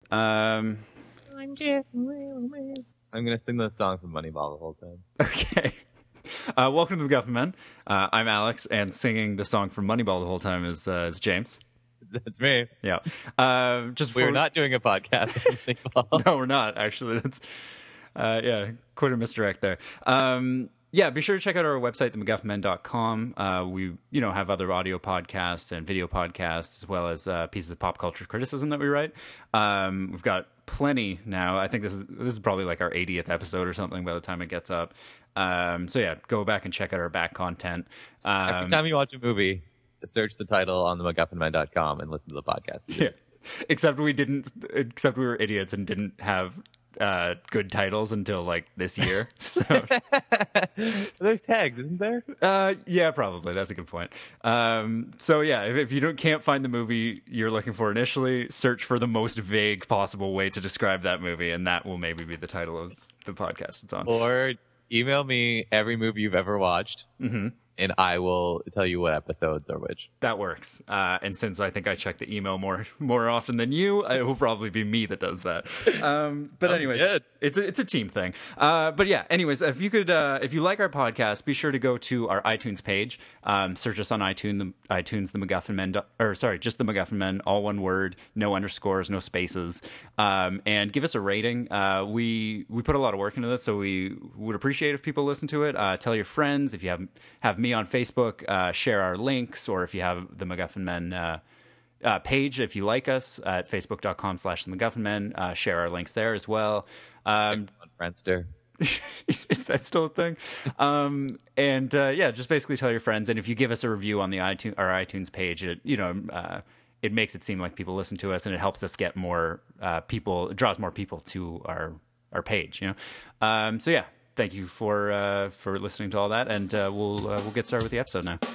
Um, I'm just a little man. I'm gonna sing the song from Moneyball the whole time. okay. Welcome to the MacGuffin Men. I'm Alex, and singing the song from Moneyball the whole time is James. That's me. Yeah. Just We're before not doing a podcast on Moneyball. No, we're not, actually. That's quite a misdirect there. Be sure to check out our website, themacguffinmen.com. We have other audio podcasts and video podcasts, as well as pieces of pop culture criticism that we write. We've got plenty now. I think this is probably like our 80th episode or something by the time it gets up. Go back and check out our back content. Every time you watch a movie, search the title on themacguffinmen.com and listen to the podcast. Yeah. Except we were idiots and didn't have good titles until like this year. So there's tags, isn't there? Yeah, probably. That's a good point. If you can't find the movie you're looking for initially, search for the most vague possible way to describe that movie, and that will maybe be the title of the podcast it's on. Or email me every movie you've ever watched. Mm-hmm. And I will tell you what episodes are which. That works. And since I think I check the email more often than you, it will probably be me that does that. But anyways, it's a team thing. If you like our podcast, be sure to go to our iTunes page. Search us on iTunes, the MacGuffin Men, just the MacGuffin Men, all one word, no underscores, no spaces, and give us a rating. We put a lot of work into this, so we would appreciate if people listen to it. Tell your friends. If you have me on Facebook, share our links, or if you have the MacGuffin Men page, if you like us at facebook.com/themacguffinmen, share our links there as well. On Friendster. Is that still a thing? Just basically tell your friends, and if you give us a review on our iTunes page, it makes it seem like people listen to us, and it helps us get more people. It draws more people to our page. Thank you for listening to all that, and we'll get started with the episode now.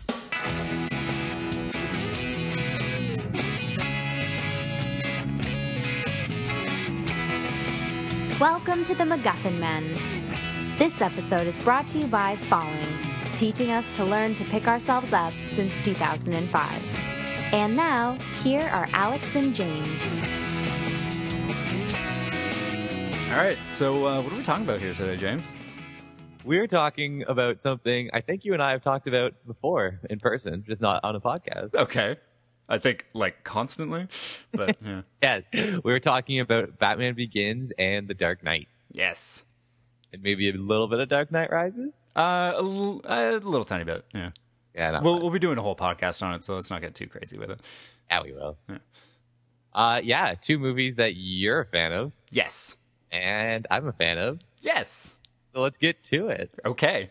Welcome to the MacGuffin Men. This episode is brought to you by Falling, teaching us to learn to pick ourselves up since 2005. And now, here are Alex and James. All right, so what are we talking about here today, James? We're talking about something I think you and I have talked about before in person, just not on a podcast. Okay. I think, constantly, but yeah. Yes, we were talking about Batman Begins and The Dark Knight. Yes. And maybe a little bit of Dark Knight Rises? A little tiny bit, yeah. Yeah, we'll be doing a whole podcast on it, so let's not get too crazy with it. Yeah, we will. Yeah. Two movies that you're a fan of. Yes. And I'm a fan of. Yes. So let's get to it. Okay.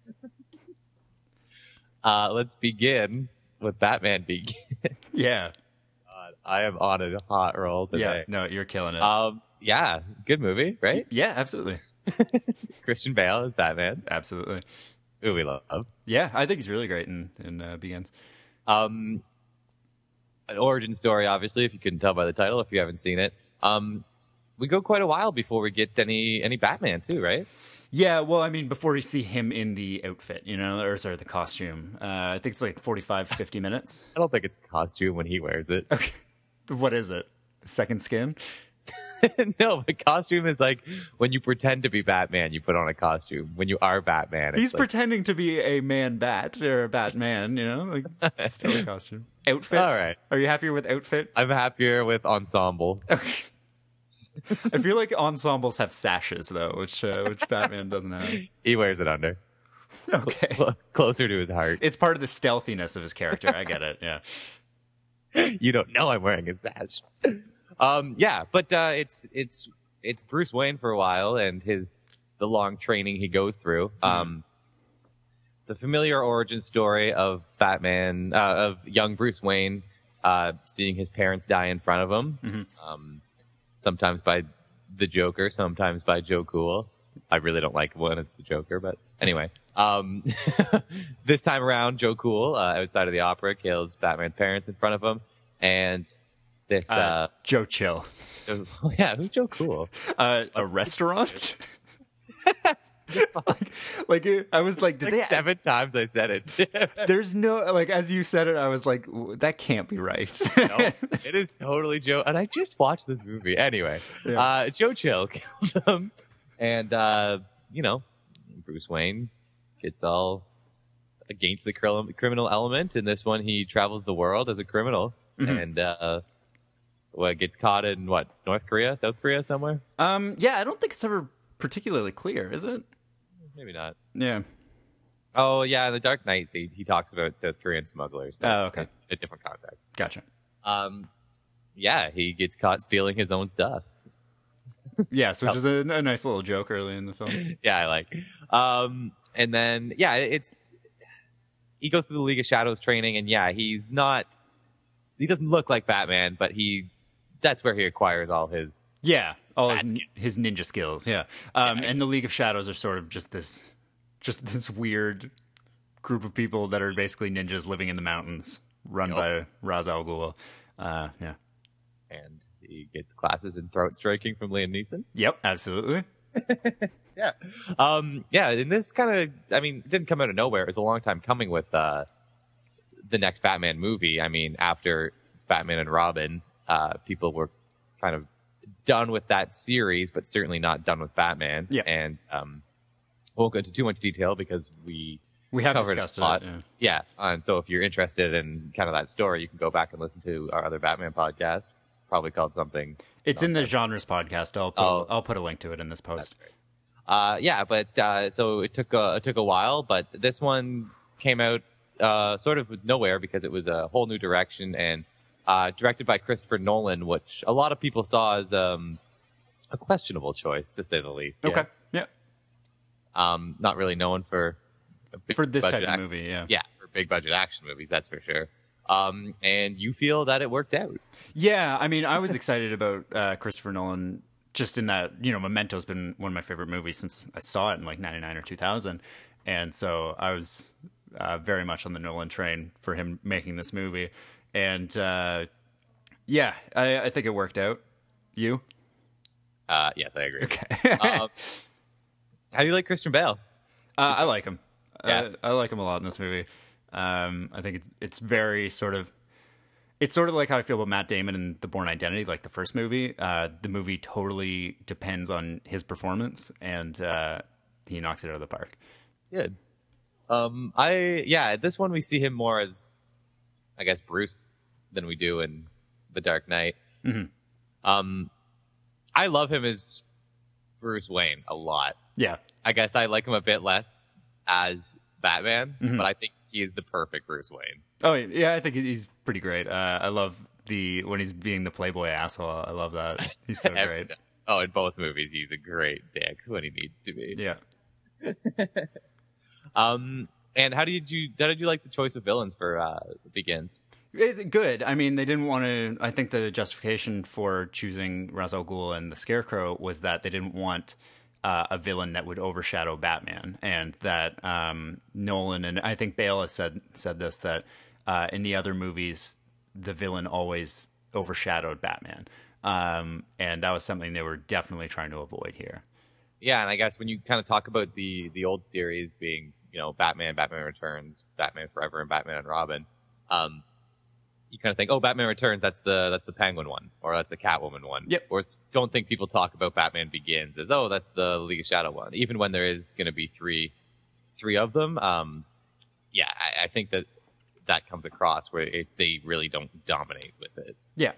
Let's begin with Batman Begins. Yeah. God, I am on a hot roll today. Yeah, no, you're killing it. Yeah, good movie, right? Yeah, absolutely. Christian Bale as Batman. Absolutely. Who we love. Yeah, I think he's really great in Begins. An origin story, obviously, if you couldn't tell by the title, if you haven't seen it. We go quite a while before we get any Batman, too, right? Yeah, well, I mean, before you see him in the outfit, the costume. I think it's like 45, 50 minutes. I don't think it's a costume when he wears it. Okay. What is it? Second skin? No, the costume is like when you pretend to be Batman, you put on a costume. When you are Batman, he's pretending to be a man-bat or a Batman, it's still a costume. Outfit? All right. Are you happier with outfit? I'm happier with ensemble. Okay. I feel like ensembles have sashes, though, which Batman doesn't have. He wears it under. Okay. Closer to his heart. It's part of the stealthiness of his character. I get it, yeah. You don't know I'm wearing a sash. It's Bruce Wayne for a while and the long training he goes through. The familiar origin story of Batman, of young Bruce Wayne, seeing his parents die in front of him. Mm-hmm. Sometimes by the Joker, sometimes by Joe Cool. I really don't like when it's the Joker, but anyway. This time around, Joe Cool, outside of the opera, kills Batman's parents in front of him. And this... it's Joe Chill. Yeah, who's Joe Cool? A restaurant? I was like, did they 7 times I said it. There's no, like, as you said it, I was like, that can't be right. No, it is totally Joe. And I just watched this movie. Anyway, Joe Chill kills him. And, Bruce Wayne gets all against the criminal element. In this one, he travels the world as a criminal. And, gets caught in, North Korea, South Korea, somewhere? Yeah, I don't think it's ever particularly clear, is it? Maybe not. Yeah. Oh, yeah, in The Dark Knight, he talks about South Korean smugglers. But okay. In a different context. Gotcha. Yeah, he gets caught stealing his own stuff. Yes, which is a nice little joke early in the film. Yeah, I like. And then, he goes through the League of Shadows training, and he doesn't look like Batman, but that's where he acquires all his... Yeah, all his ninja skills, yeah. And the League of Shadows are sort of just this weird group of people that are basically ninjas living in the mountains, run by Ra's al Ghul. Yeah. And he gets classes in throat striking from Liam Neeson. Yep, absolutely. Yeah. And this kind of, it didn't come out of nowhere. It was a long time coming with the next Batman movie. I mean, after Batman and Robin, people were kind of done with that series, but certainly not done with Batman. Yeah. And won't go into too much detail because we have covered discussed it a lot. Yeah. And so if you're interested in kind of that story, you can go back and listen to our other Batman podcast, probably called something. It's in the Genres podcast. I'll put a link to it in this post. So it took a while, but this one came out sort of with nowhere because it was a whole new direction and directed by Christopher Nolan, which a lot of people saw as a questionable choice, to say the least. Okay. Yes. Yeah. Not really known for this type of movie. Yeah. Yeah, for big budget action movies, that's for sure. And you feel that it worked out. Yeah, I was excited about Christopher Nolan just in that, Memento's been one of my favorite movies since I saw it in like 99 or 2000. And so I was very much on the Nolan train for him making this movie. And I think it worked out. You? Yes, I agree. Okay. How do you like Christian Bale? I like him. Yeah. I like him a lot in this movie. I think it's very it's sort of like how I feel about Matt Damon in The Bourne Identity, like the first movie. The movie totally depends on his performance, and he knocks it out of the park. Good. This one we see him more as, I guess, Bruce than we do in The Dark Knight. Mm-hmm. I love him as Bruce Wayne a lot. Yeah. I guess I like him a bit less as Batman, mm-hmm. but I think he is the perfect Bruce Wayne. Oh, yeah, I think he's pretty great. I love when he's being the playboy asshole. I love that. He's so great. Oh, in both movies, he's a great dick when he needs to be. Yeah. And how did you like the choice of villains for Begins? Good. They didn't want to. I think the justification for choosing Ra's al Ghul and the Scarecrow was that they didn't want a villain that would overshadow Batman, and that Nolan and I think Bale has said this, that in the other movies the villain always overshadowed Batman, and that was something they were definitely trying to avoid here. Yeah, and I guess when you kind of talk about the old series being, Batman, Batman Returns, Batman Forever, and Batman and Robin, you kind of think, oh, Batman Returns, that's the Penguin one, or that's the Catwoman one. Yep. Or don't think people talk about Batman Begins as, oh, that's the League of Shadow one, even when there is going to be three of them. I think that comes across where they really don't dominate with it. Yeah.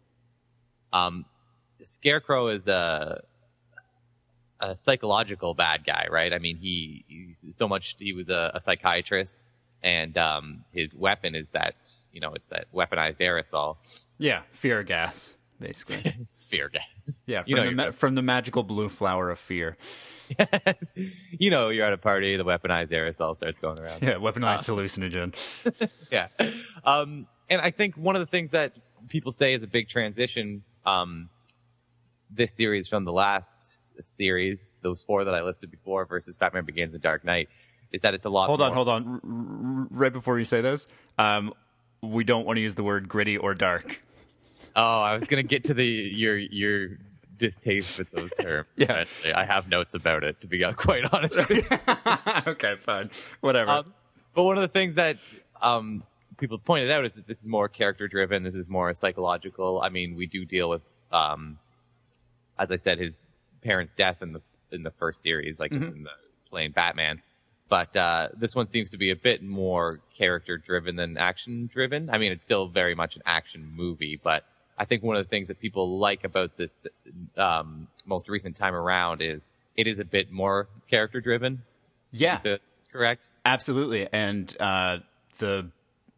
Scarecrow is a psychological bad guy, right? He was a psychiatrist, and his weapon is that, it's that weaponized aerosol. Yeah, fear gas, basically. Fear gas. Yeah, from the magical blue flower of fear. Yes. You're at a party, the weaponized aerosol starts going around. Yeah, weaponized hallucinogen. Yeah. And I think one of the things that people say is a big transition, this series from the last series, those 4 that I listed before, versus Batman Begins and Dark Knight, is that it's a lot Hold on. Right before you say this, we don't want to use the word gritty or dark. Oh, I was going to get to your distaste with those terms. Yeah. I have notes about it, to be quite honest with you. Okay, fine. Whatever. But one of the things that people pointed out is that this is more character-driven. This is more psychological. I mean, we do deal with, as I said, his parents' death in the first series, like in the playing Batman. But this one seems to be a bit more character-driven than action-driven. I mean, it's still very much an action movie, but I think one of the things that people like about this most recent time around is it is a bit more character-driven. Yeah. Is that correct? Absolutely. And the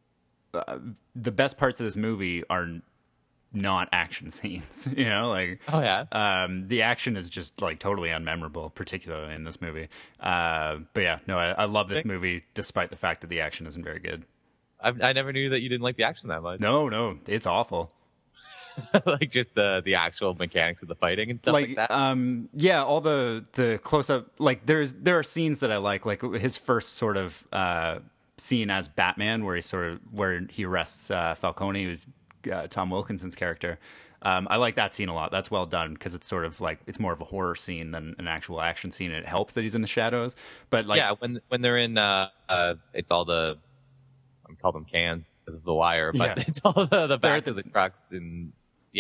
best parts of this movie are not action scenes, you know, like, oh yeah, the action is just like totally unmemorable, particularly in this movie. But yeah, no, I love this movie despite the fact that the action isn't very good. I never knew that you didn't like the action that much. No, it's awful. Like just the actual mechanics of the fighting and stuff like that. Yeah, all the close up, like there are scenes that I like his first sort of scene as Batman, where he arrests Falcone, who's Tom Wilkinson's character. I like that scene a lot. That's well done because it's sort of like it's more of a horror scene than an actual action scene, and it helps that he's in the shadows. But like, yeah, when they're in, it's all the I call them cans because of the wire, but it's all the back of the trucks and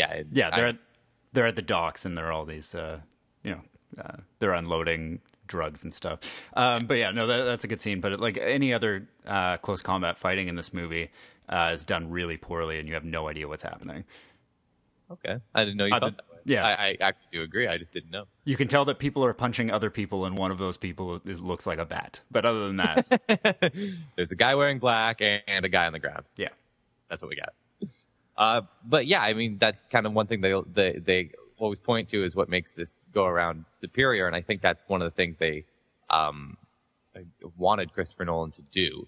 they're at the docks and there are all these they're unloading drugs and stuff. But yeah, no, that's a good scene. But like any other close combat fighting in this movie is done really poorly, and you have no idea what's happening. Okay, I didn't know you thought that way. Yeah, I actually do agree. I just didn't know. You can tell that people are punching other people, and one of those people looks like a bat. But other than that, there's a guy wearing black and a guy on the ground. Yeah, that's what we got. But yeah, I mean that's kind of one thing they always point to is what makes this go around superior, and I think that's one of the things they wanted Christopher Nolan to do.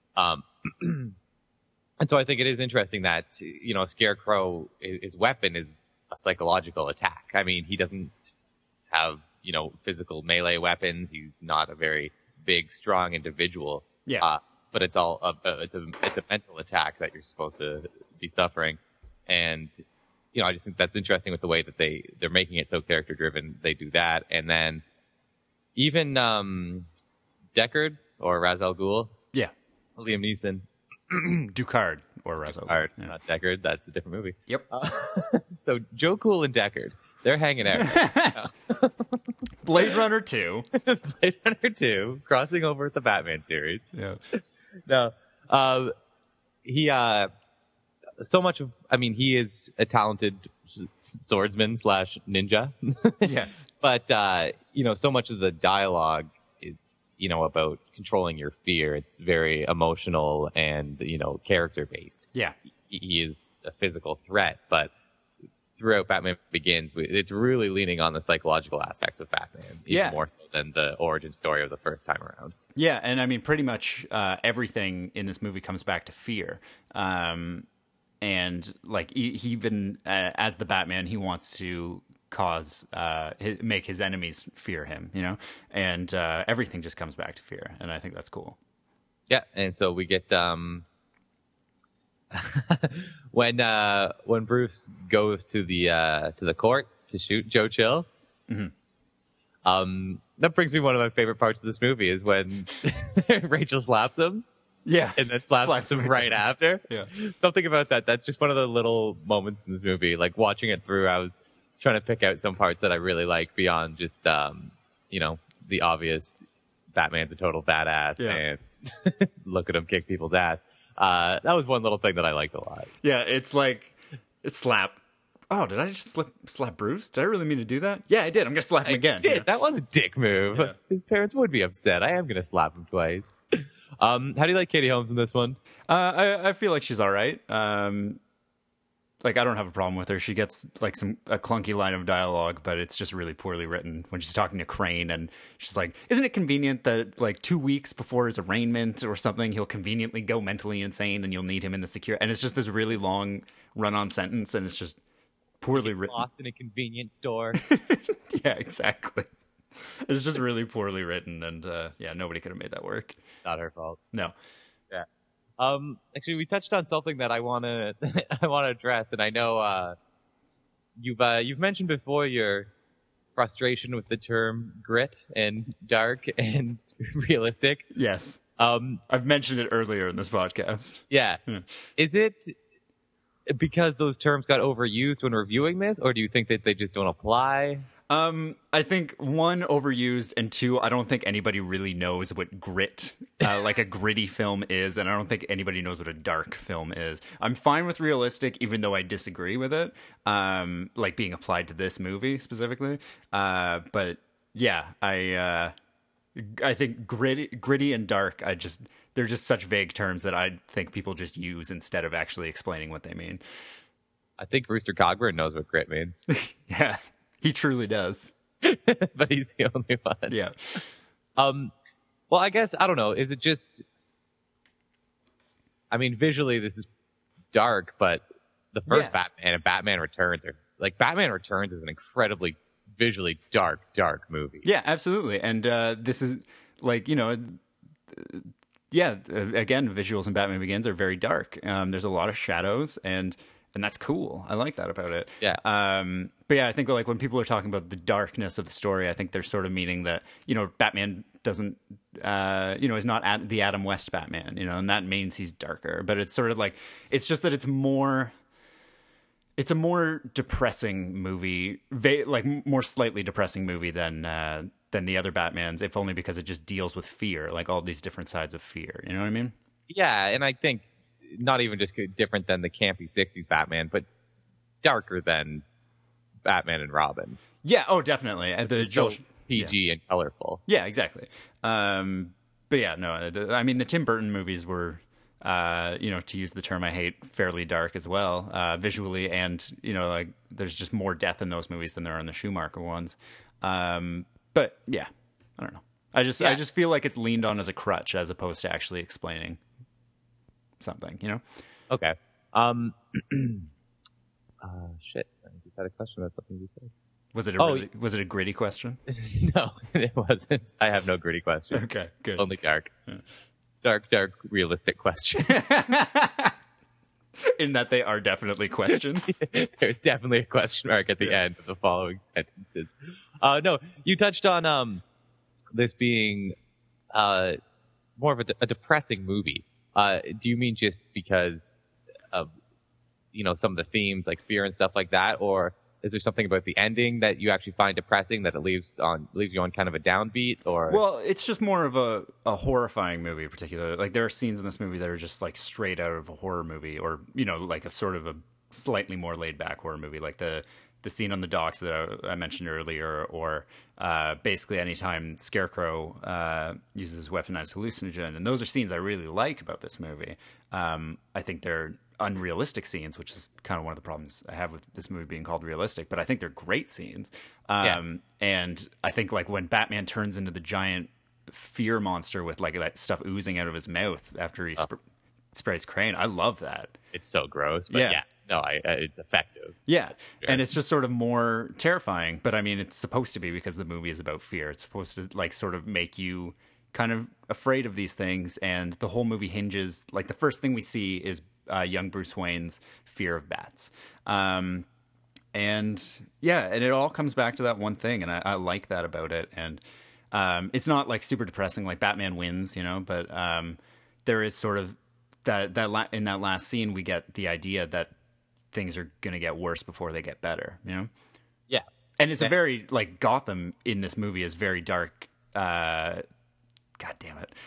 And so I think it is interesting that, you know, Scarecrow, his weapon is a psychological attack. I mean, he doesn't have, you know, physical melee weapons. He's not a very big, strong individual. Yeah. But it's all it's a mental attack that you're supposed to be suffering. And, you know, I just think that's interesting with the way that they're making it so character driven. They do that. And then even Deckard or Ra's al Ghul. Yeah. Liam Neeson. Ducard or Ra's al Ghul. Yeah. Not Deckard. That's a different movie. Yep. So Joe Cool and Deckard, they're hanging out. Blade Runner 2. Blade Runner 2, crossing over with the Batman series. Yeah. No. He so much of, I mean, he is a talented swordsman / ninja. Yes. But, you know, so much of the dialogue is, you know, about controlling your fear. It's very emotional and, you know, character based. Yeah. He is a physical threat, but throughout Batman Begins, it's really leaning on the psychological aspects of Batman, even more so than the origin story of the first time around. Yeah, and I mean, pretty much everything in this movie comes back to fear. And like, he even as the Batman, he wants to make his enemies fear him, you know, and everything just comes back to fear, and I think that's cool. Yeah, and so we get when Bruce goes to the court to shoot Joe Chill. Mm-hmm. That brings me one of my favorite parts of this movie is when Rachel slaps him. Yeah, and then slaps him right after. Yeah, something about that. That's just one of the little moments in this movie. Like watching it through, I was trying to pick out some parts that I really like beyond just you know, the obvious Batman's a total badass and look at him kick people's ass. That was one little thing that I liked a lot. Yeah, it's like slap. Oh, did I just slap Bruce? Did I really mean to do that? Yeah, I did. I'm gonna slap him again. Did. That was a dick move. Yeah. His parents would be upset. I am gonna slap him twice. How do you like Katie Holmes in this one? I feel like she's all right. Like, I don't have a problem with her. She gets like a clunky line of dialogue, but it's just really poorly written when she's talking to Crane, and she's like, "Isn't it convenient that like 2 weeks before his arraignment or something, he'll conveniently go mentally insane, and you'll need him in the secure?" And it's just this really long run-on sentence, and it's just poorly written. Lost in a convenience store. Yeah, exactly. It's just really poorly written, and nobody could have made that work. Not her fault. No. Yeah. Actually, we touched on something that I want to address, and I know you've mentioned before your frustration with the term grit and dark and realistic. Yes. I've mentioned it earlier in this podcast. Yeah. Is it because those terms got overused when reviewing this, or do you think that they just don't apply? I think one, overused, and two, I don't think anybody really knows what grit, like a gritty film is, and I don't think anybody knows what a dark film is. I'm fine with realistic, even though I disagree with it, like being applied to this movie specifically. But yeah, I think gritty and dark, they're just such vague terms that I think people just use instead of actually explaining what they mean. I think Rooster Cogburn knows what grit means. Yeah. He truly does. But he's the only one. Yeah. Well, I guess, I don't know. Is it just... I mean, visually, this is dark, but the first Batman and Batman Returns are... Like, Batman Returns is an incredibly visually dark movie. Yeah, absolutely. And this is, like, you know... again, visuals in Batman Begins are very dark. There's a lot of shadows, and that's cool. I like that about it. Yeah. But yeah, I think like when people are talking about the darkness of the story, I think they're sort of meaning that, you know, Batman doesn't, is not the Adam West Batman, you know, and that means he's darker. But it's sort of like, it's just that it's a more depressing movie, more slightly depressing movie than the other Batmans, if only because it just deals with fear, like all these different sides of fear. You know what I mean? Yeah, and I think not even just different than the campy 60s Batman, but darker than Batman and Robin. Yeah, oh, definitely. And so PG and colorful. Yeah, exactly. But yeah, no, I mean, the Tim Burton movies were, to use the term I hate, fairly dark as well, visually, and, you know, like, there's just more death in those movies than there are in the Schumacher ones. But yeah, I don't know. I just feel like it's leaned on as a crutch as opposed to actually explaining something, you know? Okay. Shit. I just had a question about something you said. Was it a gritty question? No, it wasn't. I have no gritty questions. Okay, good. Only dark. Yeah. Dark, realistic questions. In that they are definitely questions. There's definitely a question mark at the end of the following sentences. No, you touched on this being more of a depressing movie. Do you mean just because of, you know, some of the themes like fear and stuff like that, or is there something about the ending that you actually find depressing that it leaves you on kind of a downbeat? Or well, it's just more of a horrifying movie, particularly. Like there are scenes in this movie that are just like straight out of a horror movie, or you know, like a sort of a slightly more laid back horror movie, like the scene on the docks that I mentioned earlier, or basically anytime Scarecrow uses weaponized hallucinogen. And those are scenes I really like about this movie. I think they're unrealistic scenes, which is kind of one of the problems I have with this movie being called realistic, but I think they're great scenes. And I think like when Batman turns into the giant fear monster with like that stuff oozing out of his mouth after he sprays Crane, I love that. It's so gross, but it's effective. Yeah, and it's just sort of more terrifying, but I mean, it's supposed to be because the movie is about fear. It's supposed to like sort of make you kind of afraid of these things, and the whole movie hinges, like the first thing we see is young Bruce Wayne's fear of bats. And it all comes back to that one thing, and I like that about it. And it's not like super depressing, like Batman wins, you know, but there is sort of in that last scene, we get the idea that things are going to get worse before they get better, you know? Yeah. And it's a very, like, Gotham in this movie is very dark. God damn it.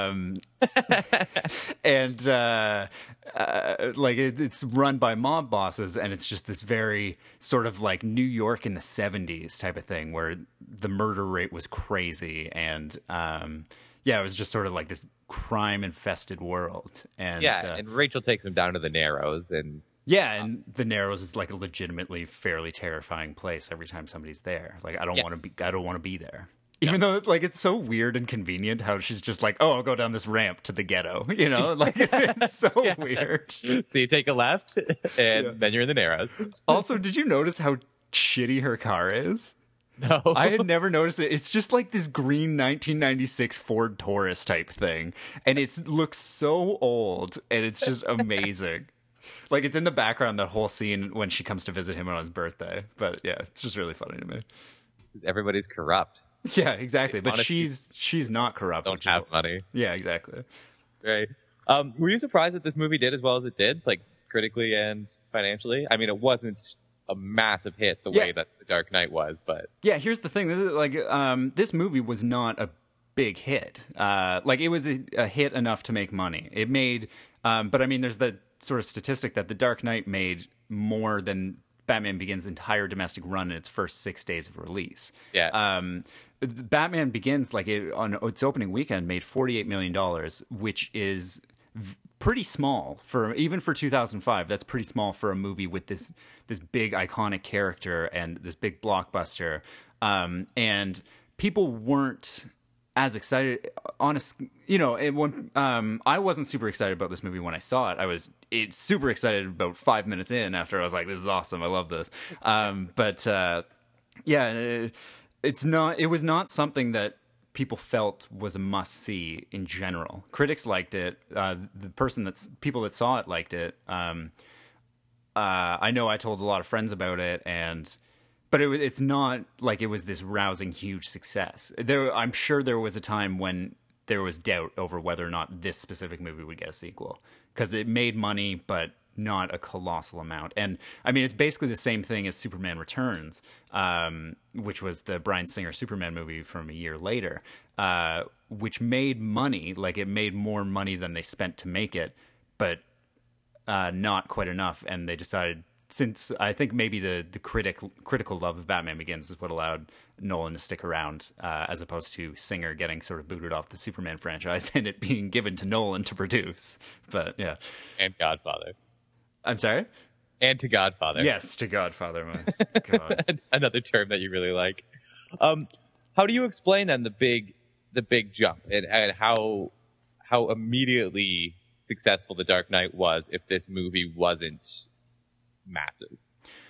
And, like, it's run by mob bosses, and it's just this very sort of, like, New York in the 70s type of thing, where the murder rate was crazy, and, it was just sort of like this crime-infested world. And and Rachel takes him down to the Narrows, and... Yeah, and the Narrows is like a legitimately fairly terrifying place every time somebody's there. Like I don't want to be there. Even though like it's so weird and convenient how she's just like, "Oh, I'll go down this ramp to the ghetto." You know? Like it's so weird. So you take a left and then you're in the Narrows. Also, did you notice how shitty her car is? No. I had never noticed it. It's just like this green 1996 Ford Taurus type thing, and it looks so old, and it's just amazing. Like, it's in the background, that whole scene when she comes to visit him on his birthday. But yeah, it's just really funny to me. Everybody's corrupt. Yeah, exactly. But Honestly, she's not corrupt. Don't have money. Yeah, exactly. That's right. Were you surprised that this movie did as well as it did, like critically and financially? I mean, it wasn't a massive hit the way that The Dark Knight was, but yeah, here's the thing. Like, this movie was not a big hit. Like, it was a hit enough to make money. It made, but I mean, there's that sort of statistic that The Dark Knight made more than Batman Begins' entire domestic run in its first 6 days of release. Yeah. Batman Begins, like, on its opening weekend, made $48 million, which is pretty small even for 2005. That's pretty small for a movie with this big iconic character and this big blockbuster. And people weren't as excited. When I wasn't super excited about this movie when I saw it. I was super excited about 5 minutes in after I was like, this is awesome. I love this. It was not something that people felt was a must see in general. Critics liked it. People that saw it liked it. I know I told a lot of friends about it, but it's not like it was this rousing, huge success. I'm sure there was a time when there was doubt over whether or not this specific movie would get a sequel, because it made money, but not a colossal amount. And I mean, it's basically the same thing as Superman Returns, which was the Bryan Singer Superman movie from a year later, which made money. Like, it made more money than they spent to make it, but not quite enough. And they decided, since I think maybe the critical love of Batman Begins is what allowed Nolan to stick around, as opposed to Singer getting sort of booted off the Superman franchise and it being given to Nolan to produce. But yeah. And Godfather. I'm sorry? And to Godfather. Yes, to Godfather. My God. Another term that you really like. How do you explain then the big jump and how immediately successful The Dark Knight was if this movie wasn't massive?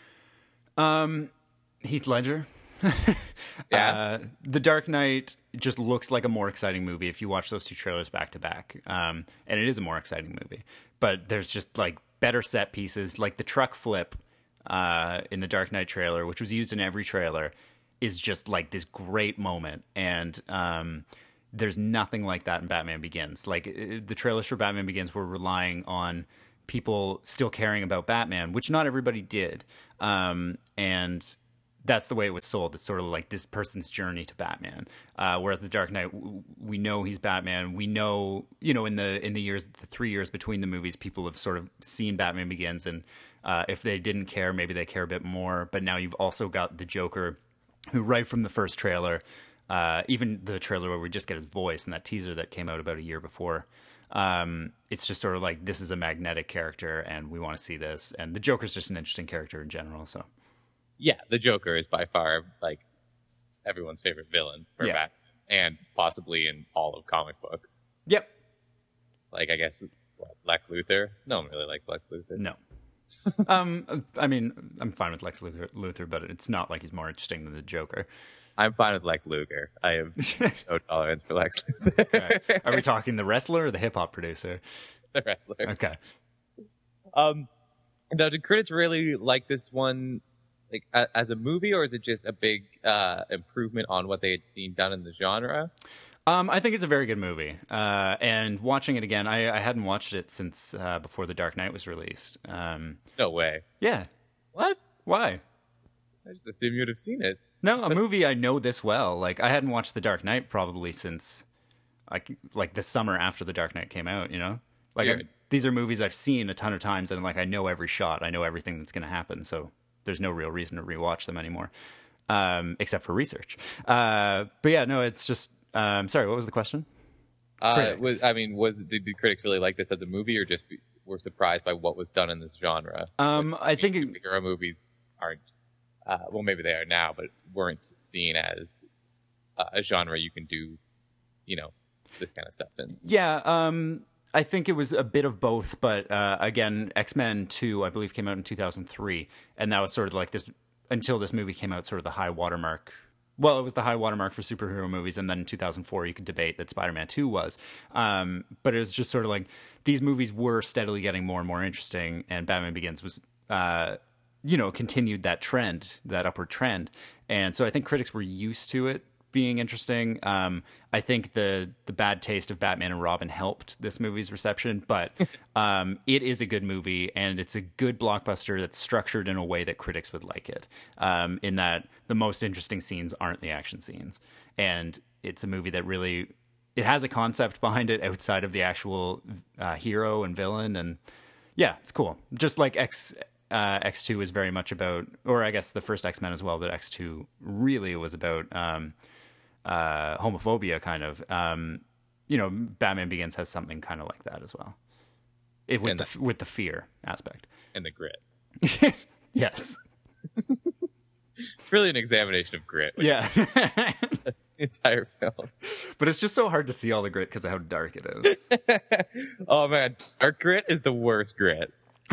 Heath Ledger. Yeah. The Dark Knight just looks like a more exciting movie if you watch those two trailers back to back. And it is a more exciting movie. But there's just, like, better set pieces. Like, the truck flip in the Dark Knight trailer, which was used in every trailer, is just, like, this great moment. And there's nothing like that in Batman Begins. Like, the trailers for Batman Begins were relying on people still caring about Batman, which not everybody did. And that's the way it was sold. It's sort of like this person's journey to Batman. Whereas The Dark Knight, we know he's Batman. We know, in the 3 years between the movies, people have sort of seen Batman Begins, and if they didn't care, maybe they care a bit more. But now you've also got the Joker, who right from the first trailer, even the trailer where we just get his voice and that teaser that came out about a year before, it's just sort of like, this is a magnetic character and we want to see this. And the Joker's just an interesting character in general, so. Yeah, the Joker is by far, like, everyone's favorite villain for Batman, and possibly in all of comic books. Yep. Like, I guess, Lex Luthor? No one really likes Lex Luthor. No. I mean, I'm fine with Lex Luthor, but it's not like he's more interesting than the Joker. I'm fine with Lex Luger. I have no tolerance for Lex Luthor. Right. Are we talking the wrestler or the hip-hop producer? The wrestler. Okay. Now, did critics really like this one, like, as a movie, or is it just a big improvement on what they had seen done in the genre? I think it's a very good movie. And watching it again, I hadn't watched it since before The Dark Knight was released. No way. Yeah. What? Why? I just assumed you'd have seen it. No, a movie I know this well. Like, I hadn't watched The Dark Knight probably since, like the summer after The Dark Knight came out, Like, these are movies I've seen a ton of times, and, like, I know every shot. I know everything that's going to happen, so there's no real reason to rewatch them anymore, except for research. But yeah, no, it's just... sorry, what was the question? Did critics really like this as a movie, or just were surprised by what was done in this genre? I think superhero movies aren't. Well, maybe they are now, but weren't seen as a genre you can do, this kind of stuff in. Yeah, I think it was a bit of both, but again, X-Men 2, I believe, came out in 2003, and that was sort of like this, until this movie came out, sort of the high watermark well, it was the high watermark for superhero movies, and then in 2004 you could debate that Spider-Man 2 was. But it was just sort of like these movies were steadily getting more and more interesting, and Batman Begins was, continued that trend, that upward trend. And so I think critics were used to it being interesting. I think the bad taste of Batman and Robin helped this movie's reception, but it is a good movie, and it's a good blockbuster that's structured in a way that critics would like it, in that the most interesting scenes aren't the action scenes. And it's a movie that really, it has a concept behind it outside of the actual hero and villain, and yeah, it's cool. Just like X2 is very much about, or I guess the first X-Men as well, but X2 really was about homophobia, kind of. Batman Begins has something kind of like that as well, with the fear aspect and the grit. Yes, it's really an examination of grit. Yeah, the entire film. But it's just so hard to see all the grit because of how dark it is. Oh man, dark grit is the worst grit.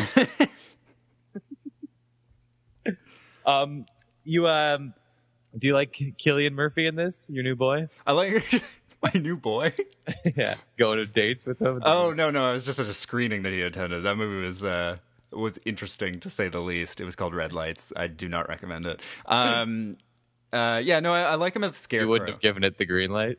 Do you like Cillian Murphy in this? Your new boy? I like my new boy. Yeah, going to dates with him. Oh no, I was just at a screening that he attended. That movie was interesting to say the least. It was called Red Lights. I do not recommend it. I like him as a scarecrow. You wouldn't have given it the green light.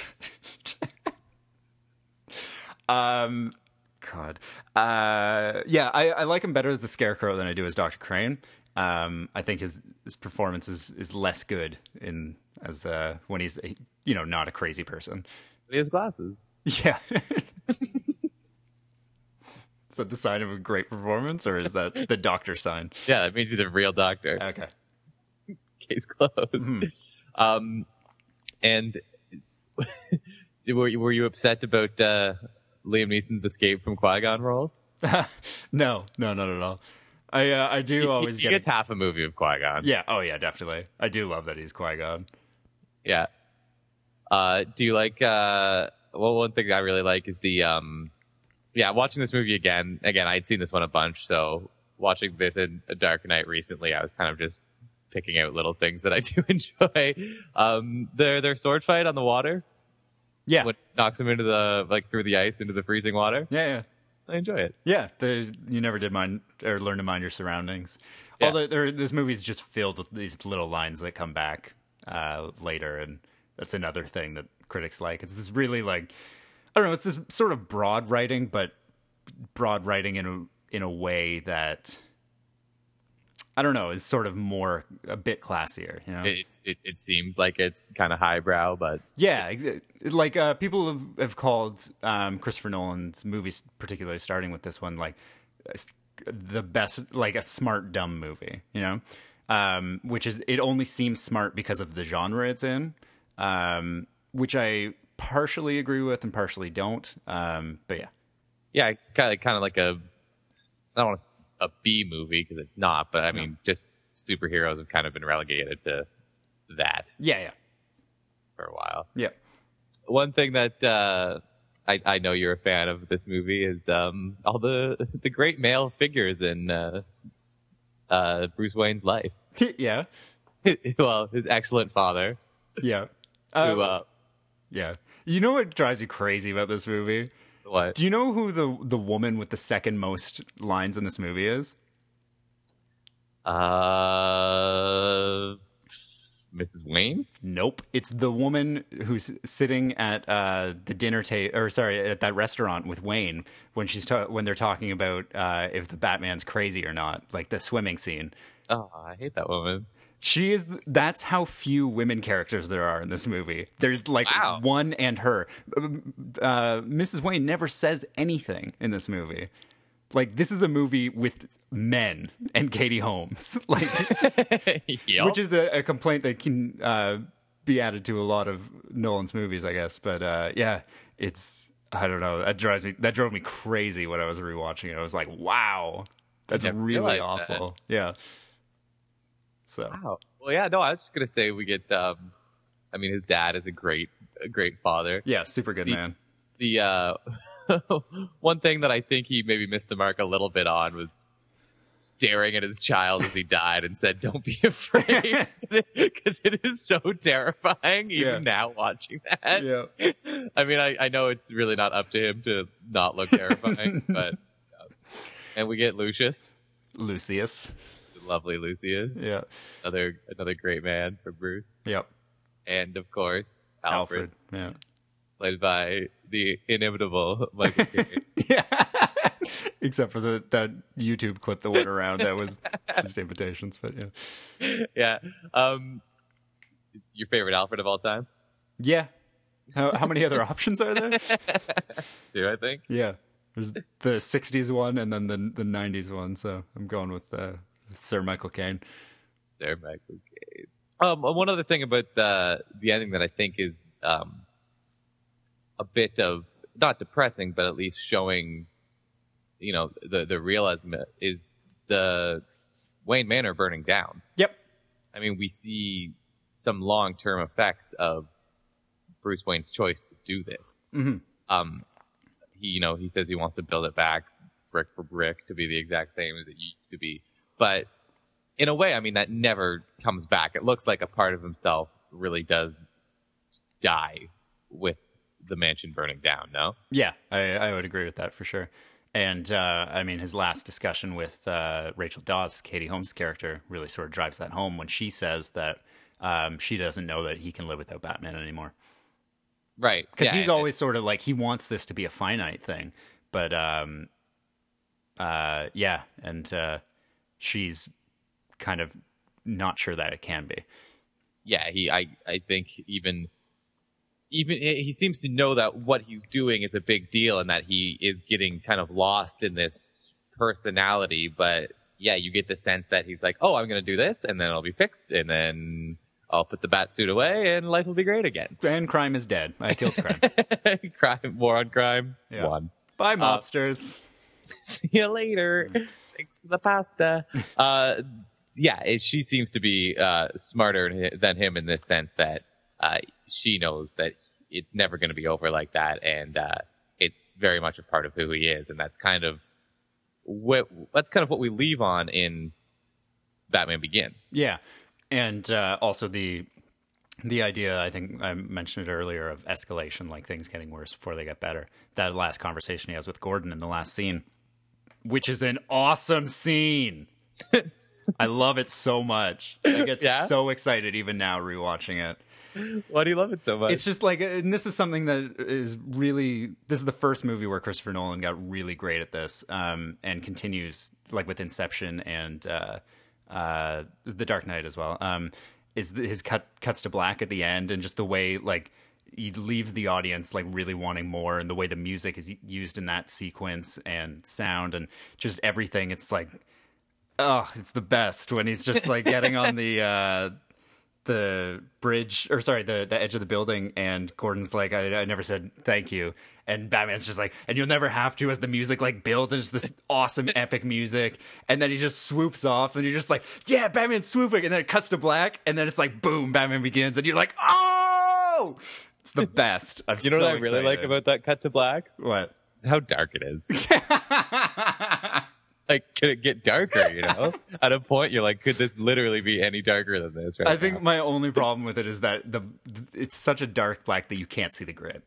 God. I like him better as the Scarecrow than I do as Dr. Crane. I think his performance is less good when he's not a crazy person. But he has glasses. Yeah. Is that the sign of a great performance, or is that the doctor sign? Yeah, that means he's a real doctor. Okay. Case closed. Mm-hmm. And were you upset about Liam Neeson's escape from Qui-Gon roles? No, not at all. I do always he gets half a movie of Qui-Gon. Yeah, oh yeah, definitely. I do love that he's Qui-Gon. Yeah. Do you like? One thing I really like is the watching this movie again. Again, I'd seen this one a bunch, so watching this in A Dark Knight recently, I was kind of just picking out little things that I do enjoy. Their sword fight on the water. Yeah, when it knocks him into through the ice into the freezing water. Yeah. I enjoy it. Yeah, you never did mind or learn to mind your surroundings. Yeah. Although this movie's just filled with these little lines that come back later, and that's another thing that critics like. It's this really it's this sort of broad writing, but broad writing in a way that I don't know is sort of a bit classier. You know, it seems like it's kind of highbrow, but yeah, people have called Christopher Nolan's movies, particularly starting with this one, the best, like a smart dumb movie. You know, which is it only seems smart because of the genre it's in, which I partially agree with and partially don't. But yeah, kind of like I don't want to. A B movie because it's not, but I mean, just superheroes have kind of been relegated to that. Yeah. For a while. Yeah. One thing that I know you're a fan of this movie is all the great male figures in Bruce Wayne's life. Yeah. Well, his excellent father. Yeah. Yeah. You know what drives me crazy about this movie? What? Do you know who the woman with the second most lines in this movie is? Mrs. Wayne? Nope. It's the woman who's sitting at the dinner table, at that restaurant with Wayne when when they're talking about if the Batman's crazy or not, like the swimming scene. Oh, I hate that woman. She is. That's how few women characters there are in this movie. There's one and her. Mrs. Wayne never says anything in this movie. This is a movie with men and Katie Holmes. Yep. Which is a complaint that can be added to a lot of Nolan's movies, I guess. But it's I don't know. That drove me crazy when I was rewatching it. I was like, wow, that's really awful. That. Yeah. So. Wow. Well, yeah. No, I was just gonna say we get. His dad is a great father. Yeah, super good man. The one thing that I think he maybe missed the mark a little bit on was staring at his child as he died and said, "Don't be afraid," because it is so terrifying even now watching that. Yeah. I mean, I know it's really not up to him to not look terrifying, but and we get Lucius. Lucius. The lovely Lucius. Yeah. Another great man for Bruce. Yep. And of course, Alfred. Yeah. Played by the inimitable Michael Caine. Yeah. Except for that YouTube clip that went around that was just invitations, but yeah. Yeah. Is your favorite Alfred of all time? Yeah. How many other options are there? 2, I think. Yeah. There's the 60s one and then the 90s one, so I'm going with Sir Michael Caine. Sir Michael Caine. One other thing about the ending that I think is a bit of, not depressing, but at least showing, the realism is the Wayne Manor burning down. Yep. I mean, we see some long-term effects of Bruce Wayne's choice to do this. Mm-hmm. He says he wants to build it back brick for brick to be the exact same as it used to be. But in a way, I mean, that never comes back. It looks like a part of himself really does die with the mansion burning down, no? Yeah, I would agree with that for sure. And, I mean, his last discussion with Rachel Dawes, Katie Holmes' character, really sort of drives that home when she says that she doesn't know that he can live without Batman anymore. Right. Because he's always sort of like, he wants this to be a finite thing. But, she's kind of not sure that it can be. Yeah, I think even he seems to know that what he's doing is a big deal and that he is getting kind of lost in this personality. But yeah, you get the sense that he's like, oh, I'm going to do this and then it'll be fixed and then I'll put the bat suit away and life will be great again. And crime is dead. I killed crime. War on crime. Yeah. Won. Bye, mobsters. See you later. Thanks for the pasta. She seems to be smarter than him in this sense that she knows that it's never going to be over like that, and it's very much a part of who he is, and that's kind of what we leave on in Batman Begins. Yeah, and also the idea, I think I mentioned it earlier, of escalation, like things getting worse before they get better. That last conversation he has with Gordon in the last scene, which is an awesome scene. I love it so much. I get so excited even now rewatching it. Why do you love it so much? It's just like, and this is something that is really, this is the first movie where Christopher Nolan got really great at this, and continues, like with Inception and The Dark Knight as well, is his cuts to black at the end, and just the way, like, he leaves the audience like really wanting more, and the way the music is used in that sequence and sound and just everything. It's like, oh, it's the best when he's just like getting on the bridge, or sorry, the edge of the building, and Gordon's like, I never said thank you, and Batman's just like, and you'll never have to, as the music like builds, and it's this awesome epic music, and then he just swoops off, and you're just like, yeah, Batman's swooping, and then it cuts to black, and then it's like, boom, Batman Begins, and you're like, oh, it's the best. You know what I really like about that cut to black? What? It's how dark it is. Like, could it get darker, At a point, you're like, could this literally be any darker than this right I think my only problem with it is that it's such a dark black that you can't see the grid.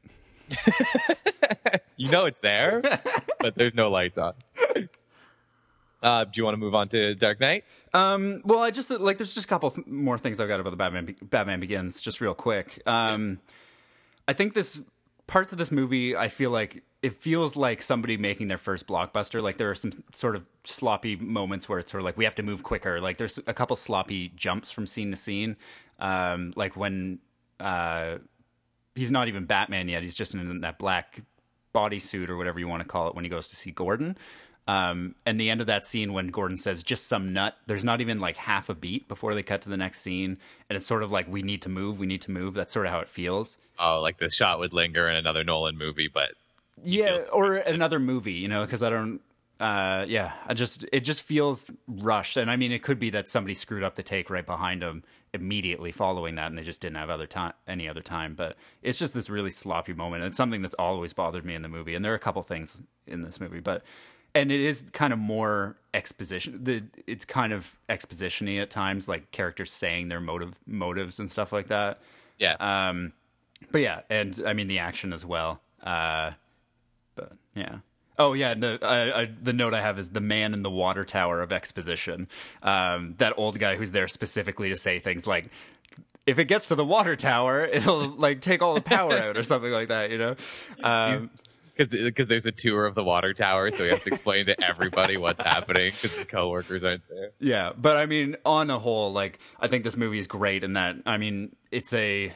It's there, but there's no lights on. Do you want to move on to Dark Knight? Well, I just, like, there's just a couple more things I've got about the Batman Begins, just real quick. I think parts of this movie, I feel like it feels like somebody making their first blockbuster. Like, there are some sort of sloppy moments where it's sort of like, we have to move quicker. Like, there's a couple sloppy jumps from scene to scene. Like when he's not even Batman yet. He's just in that black bodysuit or whatever you want to call it when he goes to see Gordon. And the end of that scene when Gordon says, just some nut, there's not even like half a beat before they cut to the next scene. And it's sort of like, we need to move. That's sort of how it feels. Oh, like the shot would linger in another Nolan movie, but... Yeah, or another movie, because I don't... it just feels rushed. And I mean, it could be that somebody screwed up the take right behind him immediately following that, and they just didn't have any other time. But it's just this really sloppy moment. And it's something that's always bothered me in the movie. And there are a couple things in this movie, but and it is kind of more exposition. It's kind of exposition-y at times, like characters saying their motives and stuff like that. Yeah. But yeah, and I mean the action as well. But yeah. Oh yeah, the note I have is the man in the water tower of exposition. That old guy who's there specifically to say things like, if it gets to the water tower, it'll like take all the power out or something like that, you know? Because there's a tour of the water tower, so he has to explain to everybody what's happening because his coworkers aren't there. Yeah, but I mean, on the whole, like, I think this movie is great in that, I mean, it's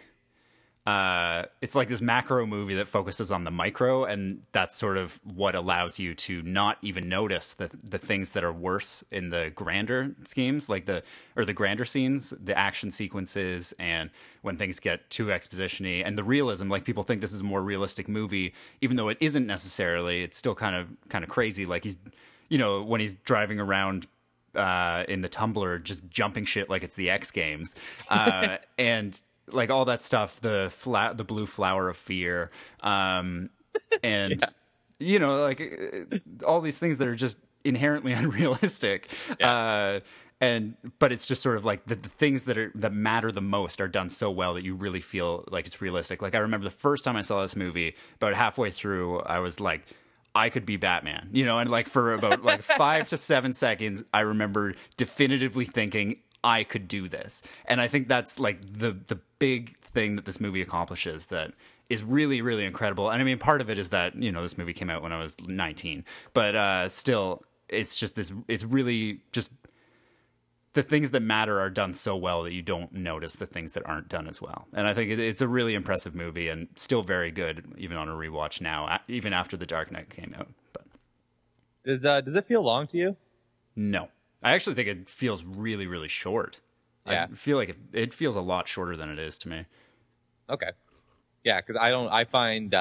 like this macro movie that focuses on the micro, and that's sort of what allows you to not even notice the things that are worse in the grander schemes, like the grander scenes, the action sequences, and when things get too exposition-y, and the realism. Like, people think this is a more realistic movie, even though it isn't necessarily. It's still kind of crazy. Like, he's, you know, when he's driving around in the Tumbler, just jumping shit like it's the X Games, and like all that stuff, the blue flower of fear, and yeah. You know, like all these things that are just inherently unrealistic. Yeah. But it's just sort of like the things that matter the most are done so well that you really feel like it's realistic. Like, I remember the first time I saw this movie, about halfway through, I was like, I could be Batman, you know, and like for about like 5 to 7 seconds, I remember definitively thinking, I could do this. And I think that's like the big thing that this movie accomplishes that is really, really incredible. And I mean, part of it is that, you know, this movie came out when I was 19, but still, it's just it's really just the things that matter are done so well that you don't notice the things that aren't done as well. And I think it's a really impressive movie and still very good, even on a rewatch now, even after The Dark Knight came out. But does it feel long to you? No. I actually think it feels really, really short. Yeah. I feel like it feels a lot shorter than it is to me. Okay. Yeah, because I find,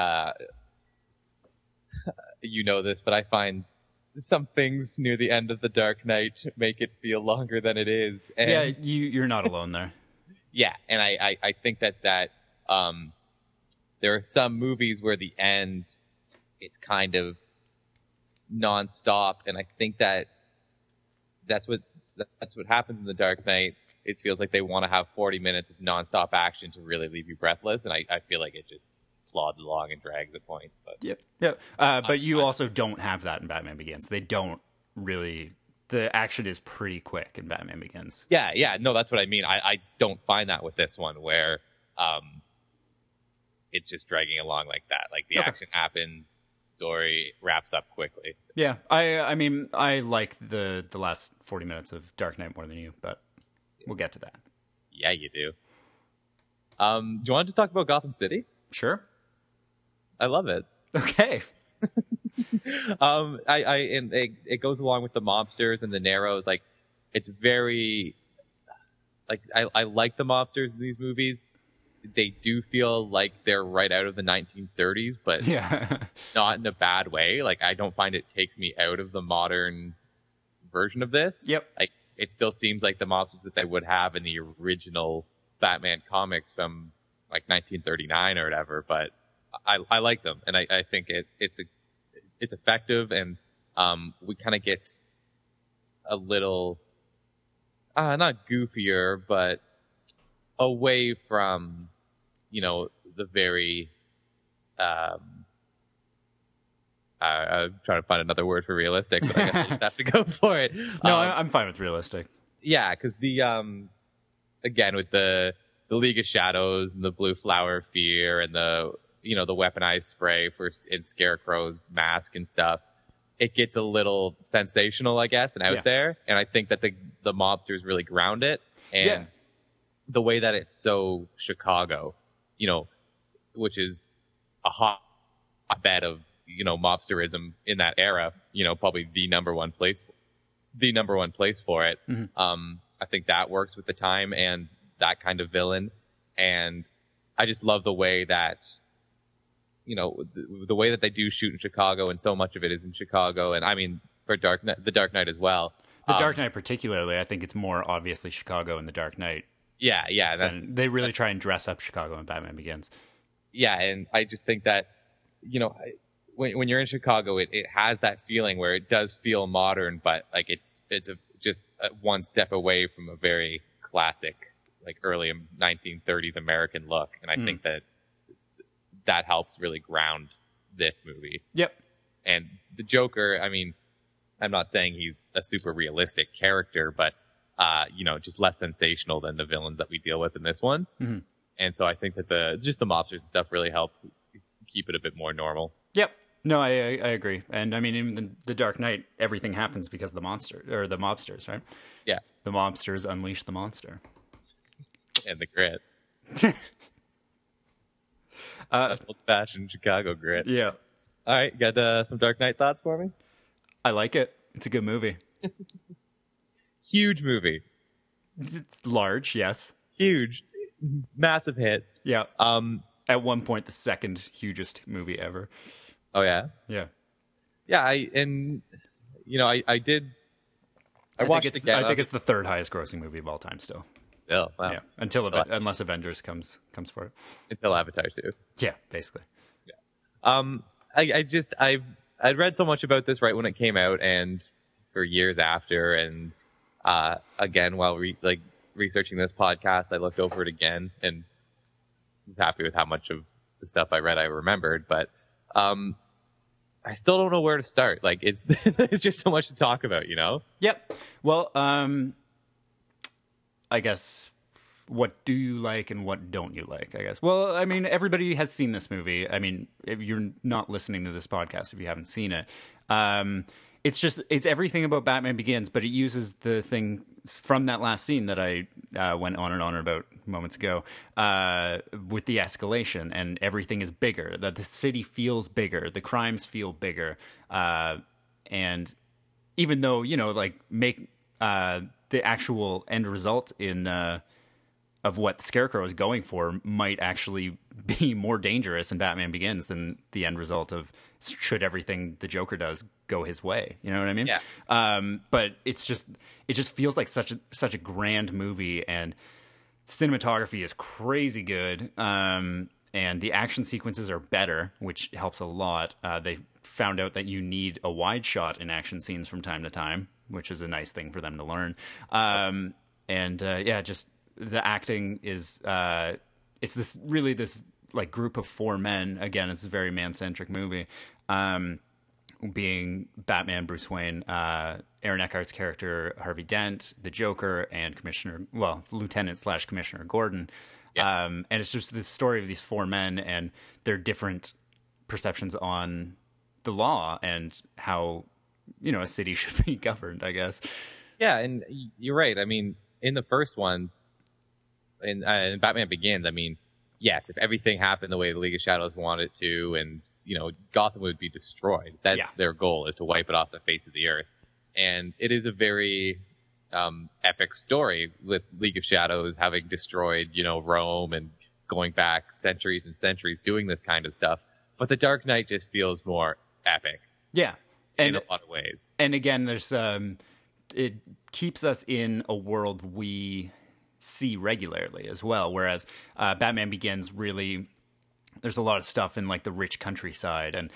you know this, but I find some things near the end of The Dark Knight make it feel longer than it is. And yeah, you're not alone there. Yeah, and I think that there are some movies where the end, it's kind of nonstop, and I think that's what happens in The Dark Knight. It feels like they want to have 40 minutes of nonstop action to really leave you breathless, and I feel like it just plods along and drags a point. But yep. But you also don't have that in Batman Begins. They don't really. The action is pretty quick in Batman Begins. Yeah. No, that's what I mean. I don't find that with this one, where it's just dragging along like that. Like, the action happens, story wraps up quickly. Yeah, I mean, I like the last 40 minutes of Dark Knight more than you, but we'll get to that. Yeah, you do. Do you want to just talk about Gotham City? Sure. I love it. Okay. It goes along with the mobsters and the Narrows. Like, it's very, like, I like the mobsters in these movies. They do feel like they're right out of the 1930s, but not in a bad way. Like, I don't find it takes me out of the modern version of this. Yep. Like, it still seems like the mobsters that they would have in the original Batman comics from like 1939 or whatever, but I like them, and I think it's effective, and we kind of get a little not goofier, but away from, you know, the very I'm trying to find another word for realistic, but I guess I just have to go for it. No, I'm fine with realistic. Yeah, because the again, with the League of Shadows and the Blue Flower of Fear and the, you know, the weaponized spray in Scarecrow's mask and stuff, it gets a little sensational, I guess, and out there. And I think that the mobsters really ground it. And the way that it's so Chicago, you know, which is a hotbed of, you know, mobsterism in that era, you know, probably the number one place for it. Mm-hmm. I think that works with the time and that kind of villain. And I just love the way that, you know, the way that they do shoot in Chicago, and so much of it is in Chicago. And I mean, for The Dark Knight as well. The Dark Knight particularly, I think it's more obviously Chicago in The Dark Knight. Yeah. And they really try and dress up Chicago in Batman Begins. Yeah, and I just think that, you know, when you're in Chicago, it has that feeling where it does feel modern, but like it's just one step away from a very classic, like early 1930s American look. And I think that helps really ground this movie. Yep. And the Joker, I mean, I'm not saying he's a super realistic character, but just less sensational than the villains that we deal with in this one. Mm-hmm. And so I think that the mobsters and stuff really help keep it a bit more normal. Yep. No, I agree. And I mean, in the Dark Knight, everything happens because of the mobsters, right? Yeah. The mobsters unleash the monster. And the grit. Old-fashioned Chicago grit. Yeah. All right, got some Dark Knight thoughts for me? I like it. It's a good movie. Huge movie. It's large, yes. Huge. Massive hit. Yeah. At one point, the second hugest movie ever. Oh, yeah? Yeah. Yeah, I watched it again. I think it's the third highest grossing movie of all time still. Still, wow. Yeah. Unless Avengers comes for it. Until Avatar 2. Yeah, basically. Yeah. I'd read so much about this right when it came out and for years after. And again, while researching this podcast, I looked over it again and was happy with how much of the stuff I read I remembered. But I still don't know where to start. Like, it's just so much to talk about, you know? Yep. Well, I guess, what do you like and what don't you like, I guess? Well, I mean, everybody has seen this movie. I mean, if you're not listening to this podcast if you haven't seen it. It's everything about Batman Begins, but it uses the thing from that last scene that I went on and on about moments ago with the escalation, and everything is bigger. That the city feels bigger, the crimes feel bigger, and even though make the actual end result of what the Scarecrow is going for might actually be more dangerous in Batman Begins than the end result of should everything the Joker does go his way. You know what I mean? Yeah. But it just feels like such a grand movie, and cinematography is crazy good. And the action sequences are better, which helps a lot. They found out that you need a wide shot in action scenes from time to time, which is a nice thing for them to learn. Just the acting is it's this like group of four men. Again, it's a very man-centric movie. Being Batman, Bruce Wayne, Aaron Eckhart's character, Harvey Dent, the Joker, and Lieutenant/Commissioner Gordon. Yeah. And it's just the story of these four men and their different perceptions on the law and how, a city should be governed, I guess. Yeah, and you're right. I mean, in the first one, in Batman Begins, I mean, yes, if everything happened the way the League of Shadows wanted it to, and, Gotham would be destroyed. That's their goal, is to wipe it off the face of the earth. And it is a very epic story with League of Shadows having destroyed, Rome and going back centuries and centuries doing this kind of stuff. But The Dark Knight just feels more epic. Yeah. In a lot of ways. And again, there's it keeps us in a world we see regularly as well, whereas Batman Begins really, there's a lot of stuff in like the rich countryside and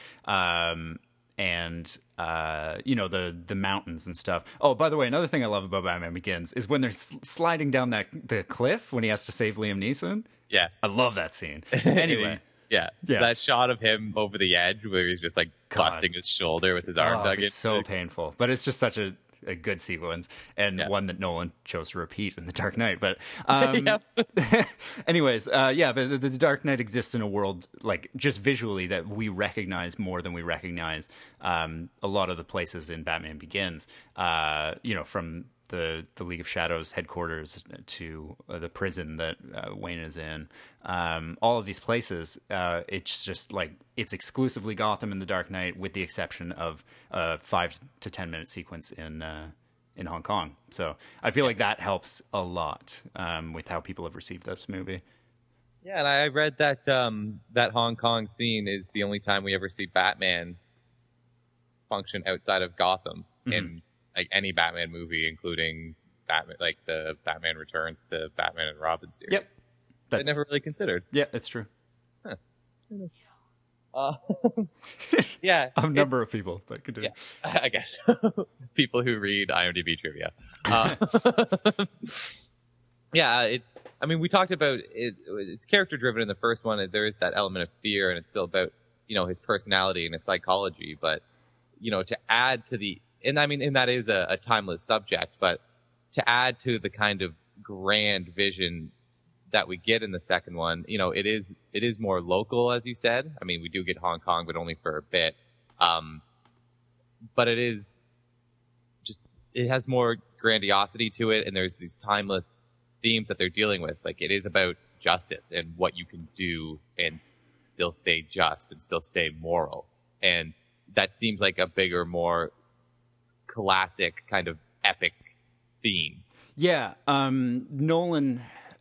the mountains and stuff. Oh, by the way, another thing I love about Batman Begins is when they're sliding down the cliff when he has to save Liam Neeson. Yeah, I love that scene. Anyway. Yeah, that shot of him over the edge where he's just like busting his shoulder with his arm dug in. It's so painful, but it's just such a good sequence, and one that Nolan chose to repeat in The Dark Knight. But anyways, but the Dark Knight exists in a world, like, just visually, that we recognize more than we recognize a lot of the places in Batman Begins, from the League of Shadows headquarters to the prison that Wayne is in. All of these places, it's just like, it's exclusively Gotham in The Dark Knight, with the exception of a 5 to 10 minute sequence in Hong Kong. So I feel like that helps a lot with how people have received this movie. Yeah, and I read that that Hong Kong scene is the only time we ever see Batman function outside of Gotham in like any Batman movie, including Batman, like the Batman Returns to Batman and Robin series. Yep. I never really considered. Yeah, that's true. Huh. Yeah, a number of people, but continue. Yeah, I guess people who read IMDb trivia. Yeah, it's. I mean, we talked about it. It's character driven in the first one. There is that element of fear, and it's still about his personality and his psychology. But to add to the, and I mean, and that is a timeless subject. But to add to the kind of grand vision that we get in the second one, it is more local, as you said. I mean, we do get Hong Kong, but only for a bit. But it is just, it has more grandiosity to it, and there's these timeless themes that they're dealing with. Like, it is about justice and what you can do and still stay just and still stay moral. And that seems like a bigger, more classic kind of epic theme. Yeah. Nolan,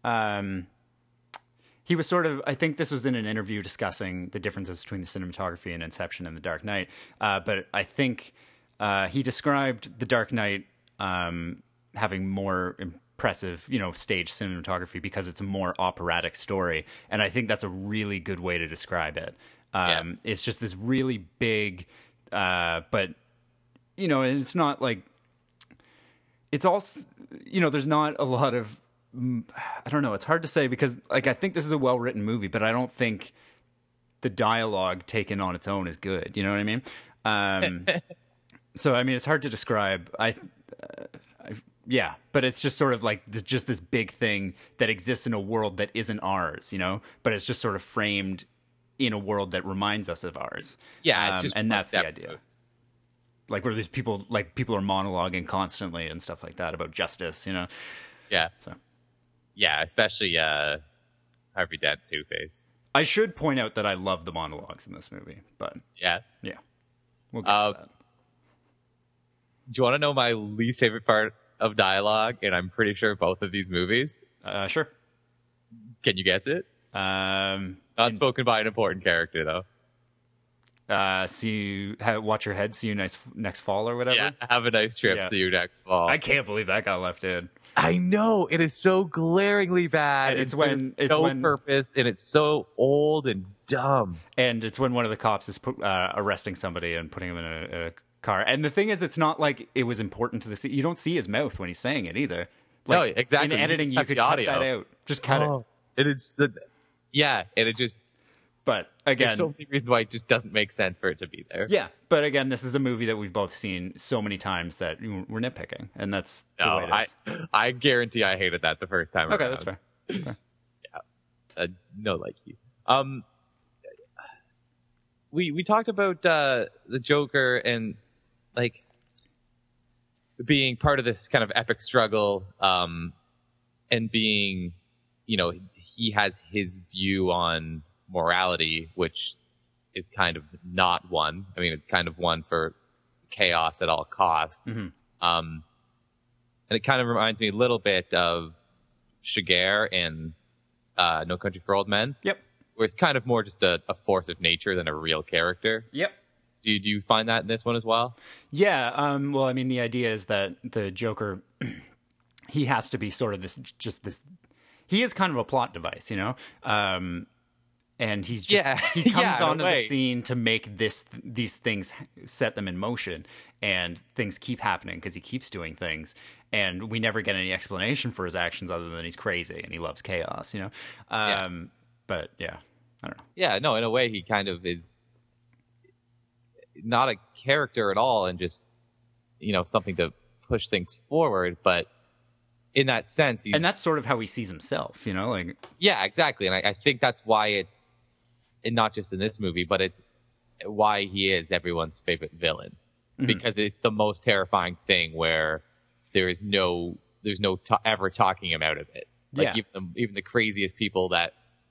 he was sort of, I think this was in an interview discussing the differences between the cinematography in Inception and The Dark Knight. But I think he described The Dark Knight having more impressive, stage cinematography because it's a more operatic story. And I think that's a really good way to describe it. It's just this really big, but, it's not like, it's all, there's not a lot of, I don't know, it's hard to say because, like, I think this is a well-written movie, but I don't think the dialogue taken on its own is good. You know what I mean? So, I mean, it's hard to describe. Yeah, but it's just sort of like this big thing that exists in a world that isn't ours, but it's just sort of framed in a world that reminds us of ours. Yeah, it's just and that's the idea. Like, where there's people are monologuing constantly and stuff like that about justice, Yeah. So. Yeah, especially Harvey Dent, Two-Face. I should point out that I love the monologues in this movie, but yeah, we'll get to that. Do you want to know my least favorite part of dialogue? And I'm pretty sure both of these movies. Sure. Can you guess it? Not spoken by an important character, though. Watch your head. See you next fall or whatever. Yeah, have a nice trip. Yeah. See you next fall. I can't believe that got left in. I know, it is so glaringly bad. And it's when purpose, and it's so old and dumb. And it's when one of the cops is arresting somebody and putting him in a car. And the thing is, it's not like it was important to the scene. You don't see his mouth when he's saying it either. Like, no, exactly. In editing, you could cut that out. Just cut it. And it just. But again, there's so many reasons why it just doesn't make sense for it to be there. Yeah, but again, this is a movie that we've both seen so many times that we're nitpicking, and that's the way it is. I guarantee I hated that the first time. Okay, around. That's fair. Yeah, no, like you. We talked about the Joker and like being part of this kind of epic struggle, and being, he has his view on morality, which is kind of not one. I mean, it's kind of one for chaos at all costs. Mm-hmm. And it kind of reminds me a little bit of Shiger in No Country for Old Men. Yep. Where it's kind of more just a force of nature than a real character. Yep. Do you find that in this one as well? Yeah. Well, I mean, the idea is that the Joker, he has to be sort of this. He is kind of a plot device, and he's just he comes onto the scene to make these things, set them in motion, and things keep happening because he keeps doing things, and we never get any explanation for his actions other than he's crazy and he loves chaos, But yeah, I don't know. Yeah, no, in a way he kind of is not a character at all, and just something to push things forward, but in that sense, and that's sort of how he sees himself, Yeah, exactly. And I think that's why it's, and not just in this movie, but it's why he is everyone's favorite villain. Mm-hmm. Because it's the most terrifying thing where there's no ever talking him out of it. Like even the craziest people that,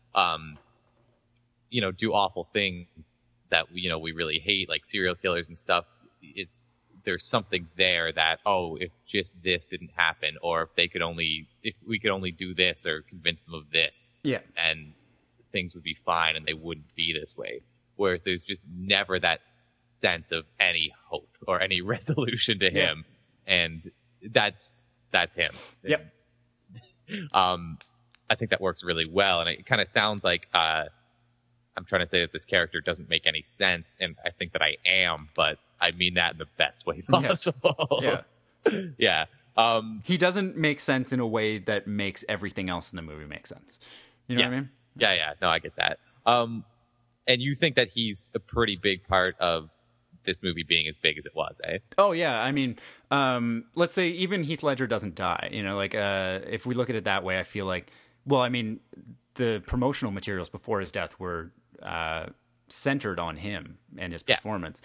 do awful things that we really hate, like serial killers and stuff. There's something there that, if just this didn't happen, or if we could only do this or convince them of this, and things would be fine and they wouldn't be this way. Whereas there's just never that sense of any hope or any resolution to him, and that's him. Yep. I think that works really well, and it kind of sounds like I'm trying to say that this character doesn't make any sense, and I think that I am, but I mean that in the best way possible. Yeah. Yeah. He doesn't make sense in a way that makes everything else in the movie make sense. You know what I mean? Yeah. No, I get that. And you think that he's a pretty big part of this movie being as big as it was, eh? Oh, yeah. I mean, let's say even Heath Ledger doesn't die. You know, like, if we look at it that way, I feel like, well, I mean, the promotional materials before his death were centered on him and his performance.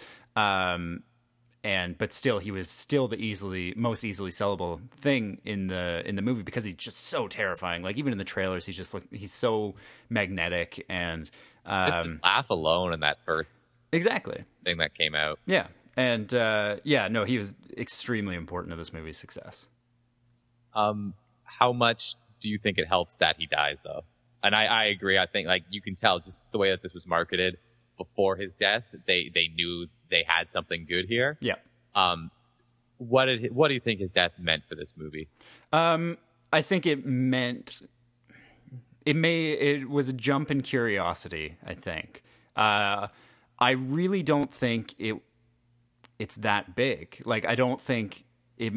But still, he was still the most easily sellable thing in the movie because he's just so terrifying. Like even in the trailers, he's so magnetic and just his laugh alone in that first thing that came out. Yeah, and he was extremely important to this movie's success. How much do you think it helps that he dies, though? And I agree. I think like you can tell just the way that this was marketed before his death, they knew they had something good here. Yeah. What do you think his death meant for this movie? I think it was a jump in curiosity, I think. I really don't think it's that big. Like I don't think The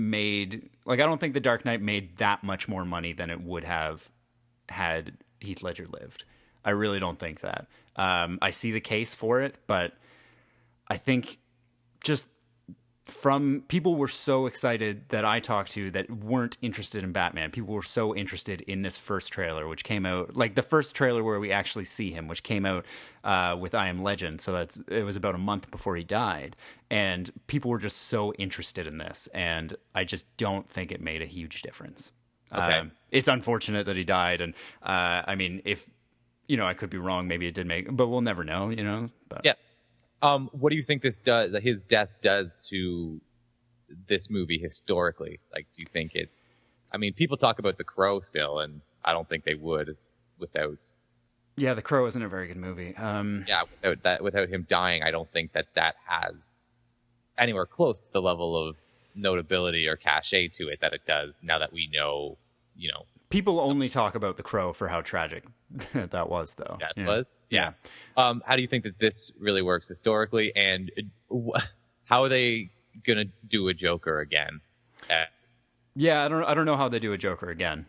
Dark Knight made that much more money than it would have had Heath Ledger lived. I really don't think that. I see the case for it, but I think just from people were so excited that I talked to that weren't interested in Batman. People were so interested in this first trailer, which came out like the first trailer where we actually see him, which came out with I Am Legend. So it was about a month before he died. And people were just so interested in this. And I just don't think it made a huge difference. Okay. It's unfortunate that he died. And I mean, if, I could be wrong. Maybe it did but we'll never know, But. Yeah. What do you think his death does to this movie historically? Like, do you think people talk about The Crow still, and I don't think they would without. Yeah, The Crow isn't a very good movie. Without him dying, I don't think that has anywhere close to the level of notability or cachet to it that it does now that we know, People only talk about The Crow for how tragic that was, though. That was? Yeah. How do you think that this really works historically, and how are they going to do a Joker again? Yeah, I don't know how they do a Joker again.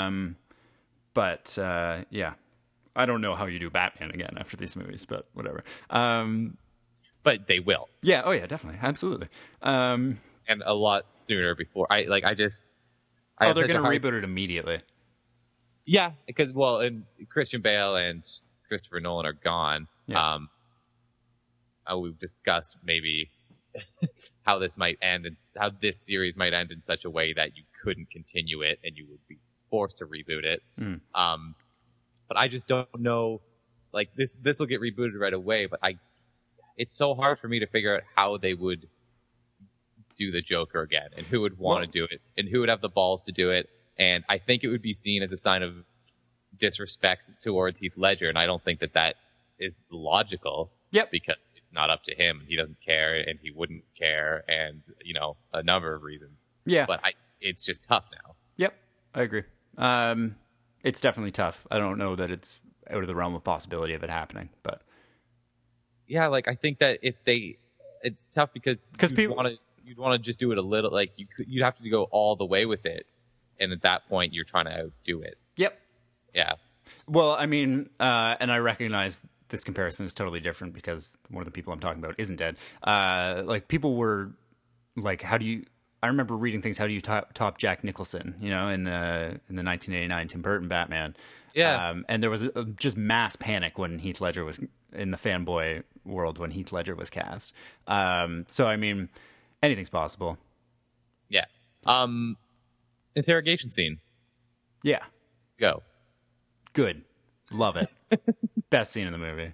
But I don't know how you do Batman again after these movies, but whatever. But they will. Yeah, oh yeah, definitely. Absolutely. And a lot sooner before. They're going to reboot it immediately. Yeah, because and Christian Bale and Christopher Nolan are gone. Yeah. We've discussed maybe how this might end and how this series might end in such a way that you couldn't continue it and you would be forced to reboot it. But I just don't know. Like this will get rebooted right away, but it's so hard for me to figure out how they would do the Joker again and who would want to do it and who would have the balls to do it. And I think it would be seen as a sign of disrespect towards Heath Ledger, and I don't think that is logical. Yep. Because it's not up to him, and he doesn't care, and he wouldn't care, and a number of reasons. Yeah. But it's just tough now. Yep, I agree. It's definitely tough. I don't know that it's out of the realm of possibility of it happening, but yeah, like I think that it's tough because you'd want to just do it a little. Like you'd have to go all the way with it. And at that point, you're trying to outdo it. Yep. Yeah. Well, I mean, and I recognize this comparison is totally different because one of the people I'm talking about isn't dead. Like, people were like, I remember reading things, how do you top Jack Nicholson, in the 1989 Tim Burton Batman? Yeah. And there was just mass panic when Heath Ledger was in the fanboy world when Heath Ledger was cast. So, I mean, anything's possible. Yeah. Interrogation scene. Yeah. Go. Good. Love it. Best scene in the movie.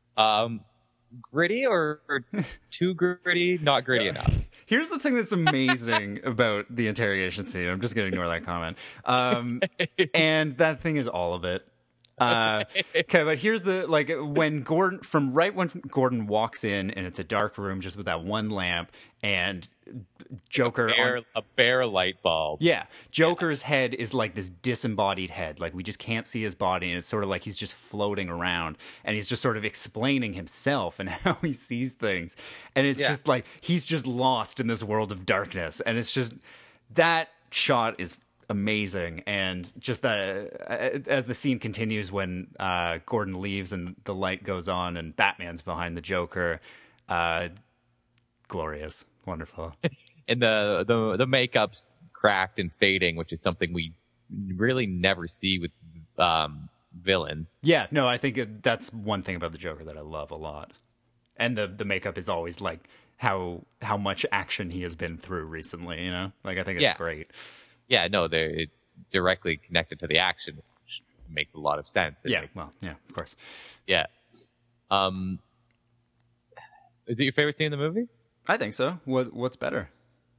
Gritty or too gritty? Not gritty enough. Here's the thing that's amazing about the interrogation scene. I'm just going to ignore that comment. And that thing is all of it. Okay, but here's the when Gordon walks in and it's a dark room just with that one lamp and Joker a bare light bulb. Yeah, Joker's head is like this disembodied head. Like we just can't see his body, and it's sort of like he's just floating around, and he's just sort of explaining himself and how he sees things, and it's just like he's just lost in this world of darkness, and it's just that shot is amazing, and just that as the scene continues when Gordon leaves and the light goes on and Batman's behind the Joker, glorious, wonderful. And the makeup's cracked and fading, which is something we really never see with villains. Yeah, no, I think that's one thing about the Joker that I love a lot. And the makeup is always like how much action he has been through recently, you know? Like I think it's great. Yeah, no, it's directly connected to the action, which makes a lot of sense. Of course. Yeah. Is it your favorite scene in the movie? I think so. What's better?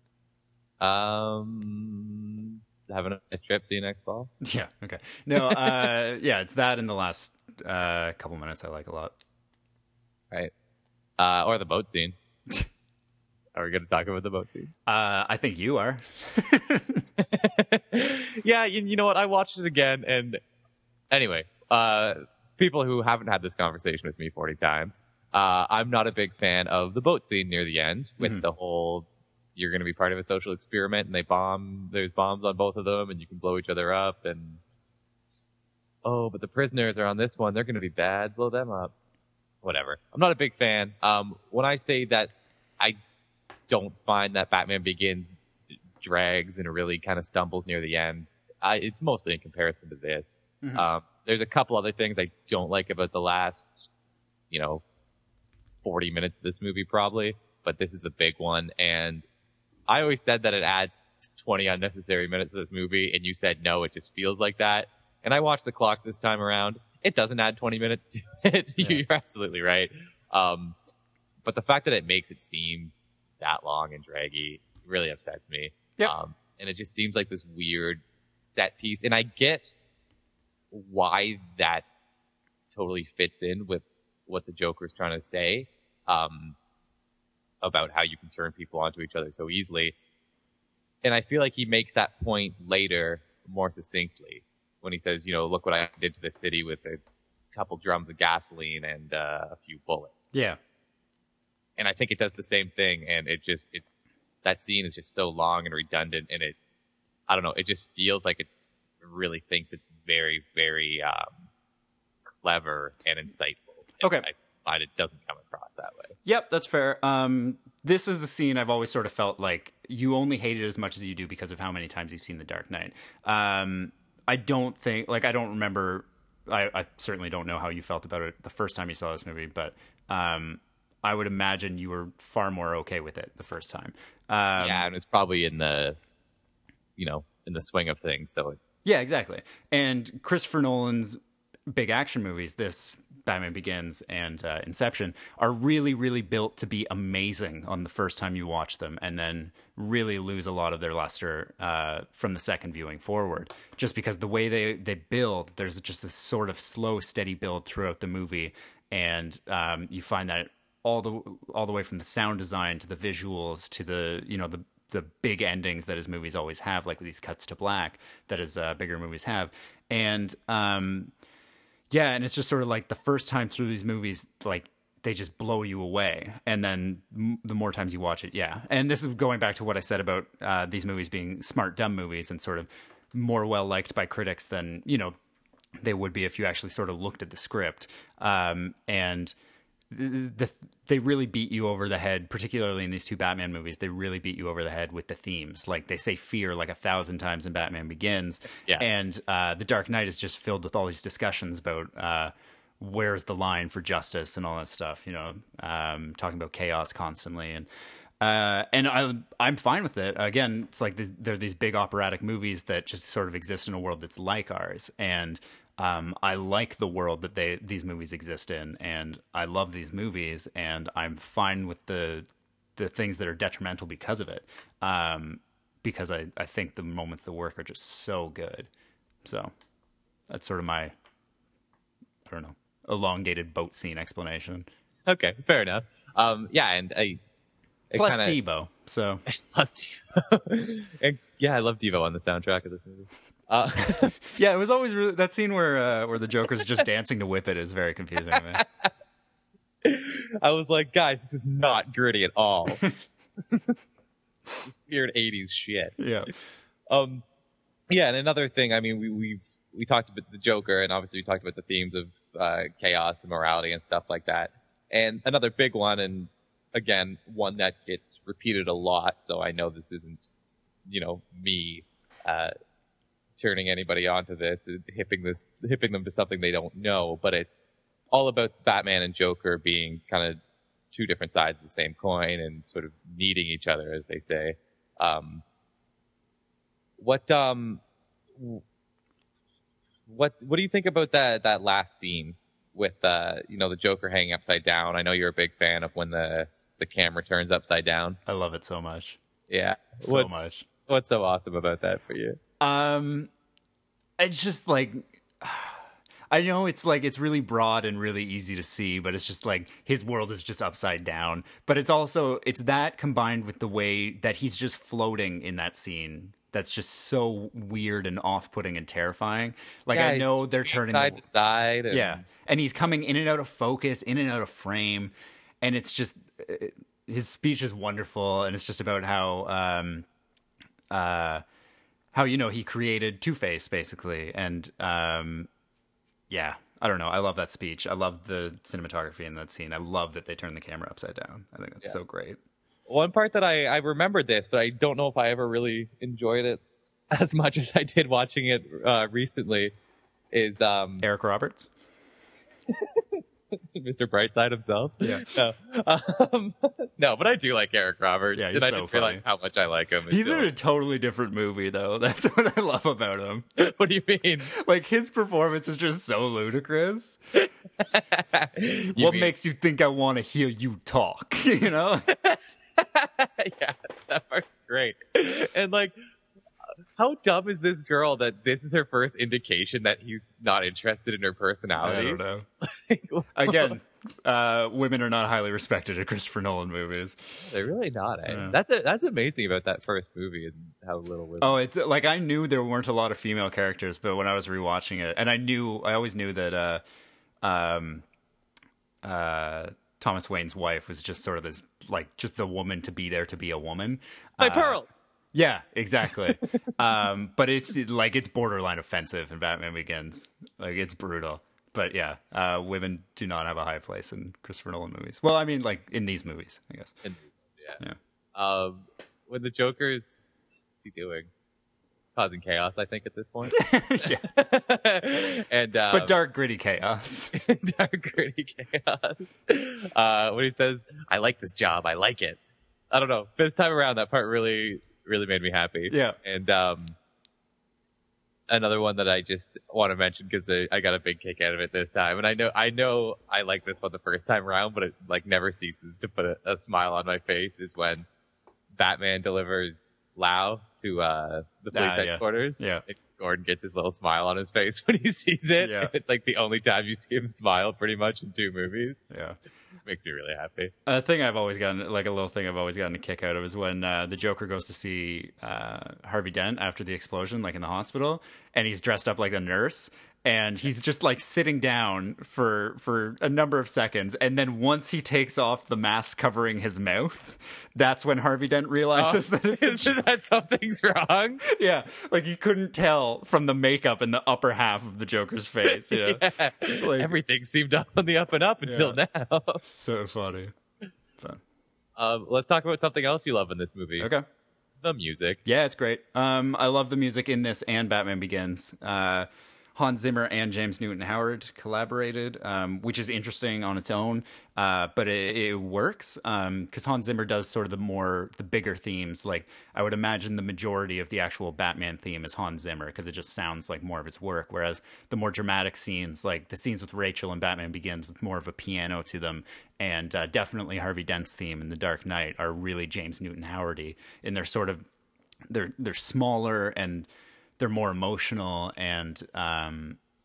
Having a nice trip. See you next fall. Yeah. Okay. No. It's that in the last couple minutes I like a lot. Right. Or the boat scene. Are we going to talk about the boat scene? I think you are. Yeah. You know what? I watched it again, and anyway, people who haven't had this conversation with me 40 times, I'm not a big fan of the boat scene near the end with the whole. You're going to be part of a social experiment, and there's bombs on both of them, and you can blow each other up, and but the prisoners are on this one. They're going to be bad. Blow them up. Whatever. I'm not a big fan. When I say that I don't find that Batman Begins drags and really kind of stumbles near the end, it's mostly in comparison to this. There's a couple other things I don't like about the last, 40 minutes of this movie probably, but this is the big one, and I always said that it adds 20 unnecessary minutes to this movie, and you said no, it just feels like that. And I watched the clock this time around. It doesn't add 20 minutes to it. Yeah. You're absolutely right. But the fact that it makes it seem that long and draggy really upsets me. Yeah. And it just seems like this weird set piece. And I get why that totally fits in with what the Joker's trying to say. About how you can turn people onto each other so easily. And I feel like he makes that point later more succinctly when he says, look what I did to the city with a couple drums of gasoline and a few bullets. Yeah. And I think it does the same thing. And that scene is just so long and redundant. And I don't know, it just feels like it really thinks it's very, very clever and insightful. Okay. And I find it doesn't come across that way. Yep, that's fair. This is the scene I've always sort of felt like you only hate it as much as you do because of how many times you've seen The Dark Knight. I don't remember, I certainly don't know how you felt about it the first time you saw this movie, but I would imagine you were far more okay with it the first time. And it's probably in the swing of things. So yeah, exactly. And Christopher Nolan's big action movies, this Batman Begins and Inception, are really, really built to be amazing on the first time you watch them, and then really lose a lot of their luster from the second viewing forward. Just because the way they build, there's just this sort of slow, steady build throughout the movie, and you find that all the way from the sound design to the visuals to the big endings that his movies always have, like these cuts to black that his bigger movies have, and yeah, and it's just sort of like the first time through these movies, like they just blow you away, and then the more times you watch it, yeah. And this is going back to what I said about these movies being smart, dumb movies, and sort of more well liked by critics than they would be if you actually sort of looked at the script. And they really beat you over the head, particularly in these two Batman movies. They really beat you over the head with the themes. Like they say fear like 1,000 times in Batman Begins. Yeah. And The Dark Knight is just filled with all these discussions about where's the line for justice and all that stuff, talking about chaos constantly. And I'm fine with it. Again, it's like they're these big operatic movies that just sort of exist in a world that's like ours. And I like the world that these movies exist in, and I love these movies, and I'm fine with the things that are detrimental because of it, because I think the moments that work are just so good. So that's sort of my I don't know, elongated boat scene explanation. Okay, fair enough. Yeah, and plus Devo. So plus Devo. And yeah, I love Devo on the soundtrack of this movie. Yeah, it was always really, that scene where the Joker's just dancing to Whip It is very confusing to me. I was like, guys, this is not gritty at all. Weird 80s shit. Yeah. Yeah, and another thing, I mean, we talked about the Joker, and obviously we talked about the themes of chaos and morality and stuff like that. And another big one, and again, one that gets repeated a lot, so I know this isn't, me turning anybody onto this, hipping them to something they don't know, but it's all about Batman and Joker being kind of two different sides of the same coin and sort of needing each other, as they say. What do you think about that last scene with the Joker hanging upside down? I know you're a big fan of when the camera turns upside down. I love it so much. Yeah. So much. What's so awesome about that for you? It's just like, I know it's like, it's really broad and really easy to see, but it's just like his world is just upside down. But it's that combined with the way that he's just floating in that scene. That's just so weird and off-putting and terrifying. Like, yeah, I know they're turning side to side. Yeah. And he's coming in and out of focus, in and out of frame. And it's just, his speech is wonderful. And it's just about how he created Two-Face, basically. And, yeah, I don't know. I love that speech. I love the cinematography in that scene. I love that they turned the camera upside down. I think that's so great. One part that I remembered this, but I don't know if I ever really enjoyed it as much as I did watching it recently, is Eric Roberts? Mr. Brightside himself? Yeah. No, but I do like Eric Roberts. Yeah, and I didn't realize how much I like him. He's in a totally different movie, though. That's what I love about him. What do you mean? Like, his performance is just so ludicrous. What makes you think I want to hear you talk? Yeah, that part's great. And like, how dumb is this girl that this is her first indication that he's not interested in her personality? I don't know. Again, women are not highly respected in Christopher Nolan movies. They're really not. Yeah. That's amazing about that first movie and how little women. Oh, it's like, I knew there weren't a lot of female characters, but when I was rewatching it, and I always knew that Thomas Wayne's wife was just sort of this, like, just the woman to be there to be a woman. My pearls. Yeah, exactly. But it's borderline offensive in Batman Begins. Like, it's brutal. But yeah, women do not have a high place in Christopher Nolan movies. Well, I mean, like, in these movies, I guess. Yeah. When the Joker's, what's he doing? Causing chaos, I think, at this point. Yeah. And but dark, gritty chaos. Dark, gritty chaos. When he says, "I like this job, I like it." I don't know. This time around, that part really, really made me happy. Yeah. And another one that I just want to mention because I got a big kick out of it this time, and I know I like this one the first time around, but it like never ceases to put a smile on my face. Is when Batman delivers Lau to the police headquarters. Yeah. And Gordon gets his little smile on his face when he sees it. Yeah. It's like the only time you see him smile pretty much in two movies. Yeah. Makes me really happy. A thing I've always gotten, like a little thing I've always gotten a kick out of is when the Joker goes to see Harvey Dent after the explosion, like in the hospital, and he's dressed up like a nurse. And he's just like sitting down for a number of seconds. And then once he takes off the mask covering his mouth, that's when Harvey Dent realizes that something's wrong. Yeah. Like, he couldn't tell from the makeup in the upper half of the Joker's face. You know? Yeah. Like, everything seemed up on the up and up until now. So funny. Fun. Let's talk about something else you love in this movie. Okay. The music. Yeah, it's great. I love the music in this and Batman Begins. Hans Zimmer and James Newton Howard collaborated, which is interesting on its own, but it works because Hans Zimmer does sort of the bigger themes. Like, I would imagine the majority of the actual Batman theme is Hans Zimmer because it just sounds like more of his work. Whereas the more dramatic scenes, like the scenes with Rachel in Batman Begins, with more of a piano to them, and definitely Harvey Dent's theme in The Dark Knight are really James Newton Howard-y in their sort of they're smaller and they're more emotional, and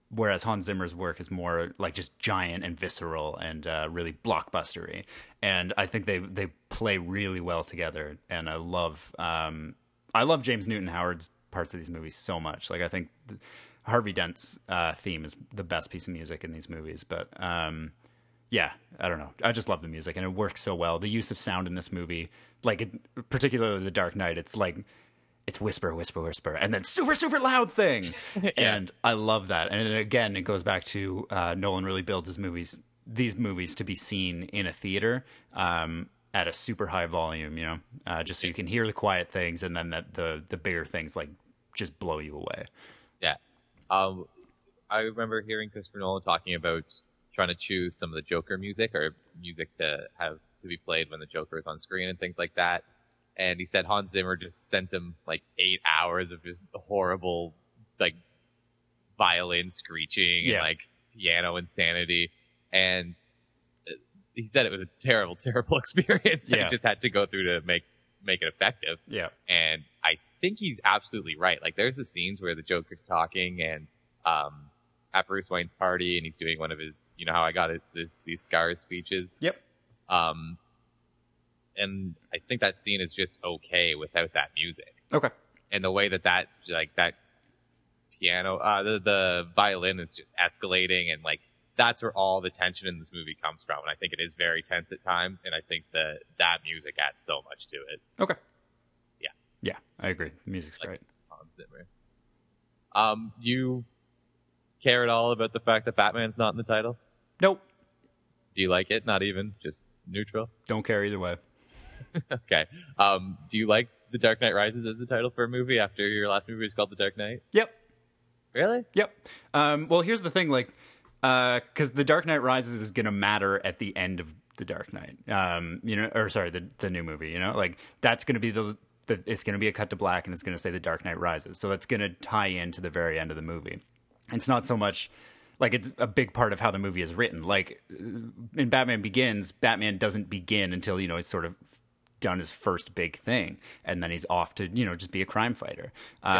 whereas Hans Zimmer's work is more like just giant and visceral and really blockbustery. And I think they play really well together. And I love James Newton Howard's parts of these movies so much. Like I think Harvey Dent's theme is the best piece of music in these movies. But yeah, I don't know. I just love the music, and it works so well. The use of sound in this movie, like particularly The Dark Knight, it's like it's whisper, whisper, whisper, and then super, super loud thing. Yeah. And I love that. And again, it goes back to Nolan really builds these movies to be seen in a theater at a super high volume, you know, just so you can hear the quiet things, and then the bigger things like just blow you away. Yeah. I remember hearing Christopher Nolan talking about trying to choose some of the Joker music or music to be played when the Joker is on screen and things like that. And he said Hans Zimmer just sent him like 8 hours of just horrible, like violin screeching and like piano insanity. And he said it was a terrible, terrible experience that he just had to go through to make it effective. Yeah. And I think he's absolutely right. Like there's the scenes where the Joker's talking and, at Bruce Wayne's party, and he's doing one of his, you know how I got it, these scars speeches. Yep. And I think that scene is just okay without that music. Okay. And the way that piano, the violin is just escalating, and like that's where all the tension in this movie comes from. And I think it is very tense at times, and I think that music adds so much to it. Okay. Yeah. Yeah, I agree. The music's great. Hans Zimmer. Do you care at all about the fact that Batman's not in the title? Nope. Do you like it? Not even? Just neutral? Don't care either way. Okay. Do you like The Dark Knight Rises as the title for a movie after your last movie was called The Dark Knight? Yep. Really? Yep. Well, here's the thing, like, because The Dark Knight Rises is going to matter at the end of The Dark Knight. You know, or sorry, the new movie, you know? Like, that's going to be it's going to be a cut to black, and it's going to say The Dark Knight Rises. So that's going to tie into the very end of the movie. It's not so much like it's a big part of how the movie is written. Like in Batman Begins, Batman doesn't begin until, you know, he's sort of done his first big thing, and then he's off to, you know, just be a crime fighter.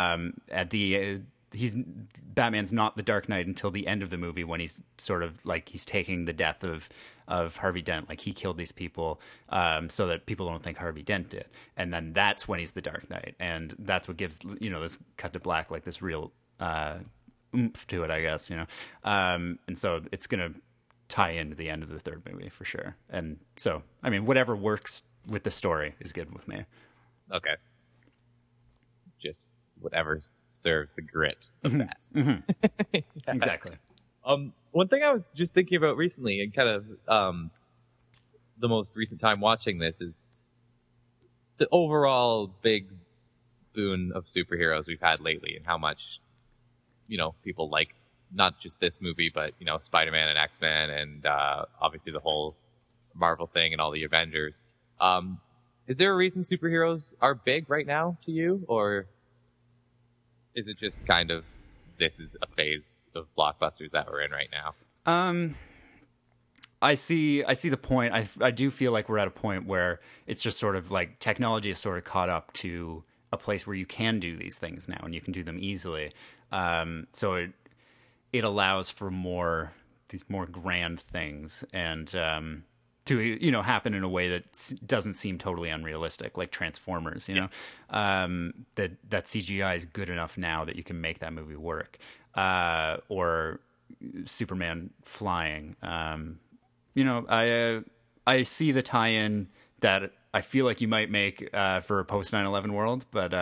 Batman's not the Dark Knight until the end of the movie, when he's sort of like he's taking the death of Harvey Dent, like he killed these people so that people don't think Harvey Dent did, and then that's when he's the Dark Knight, and that's what gives, you know, this cut to black like this real oomph to it, I guess, you know. And so it's gonna tie into the end of the third movie for sure. And so, I mean, whatever works with the story is good with me. Okay. Just whatever serves the grit the best. Yeah. Exactly. One thing I was just thinking about recently, and kind of the most recent time watching this, is the overall big boon of superheroes we've had lately, and how much, you know, people like not just this movie, but, you know, Spider-Man and X-Men, and obviously the whole Marvel thing and all the Avengers. Is there a reason superheroes are big right now to you, or is it just kind of this is a phase of blockbusters that we're in right now? I see the point. I do feel like we're at a point where it's just sort of like technology is sort of caught up to a place where you can do these things now, and you can do them easily. So it allows for these more grand things, and to, you know, happen in a way that doesn't seem totally unrealistic, like Transformers, you know. That CGI is good enough now that you can make that movie work, or Superman flying. You know, I see the tie-in that I feel like you might make for a post 9/11 world, but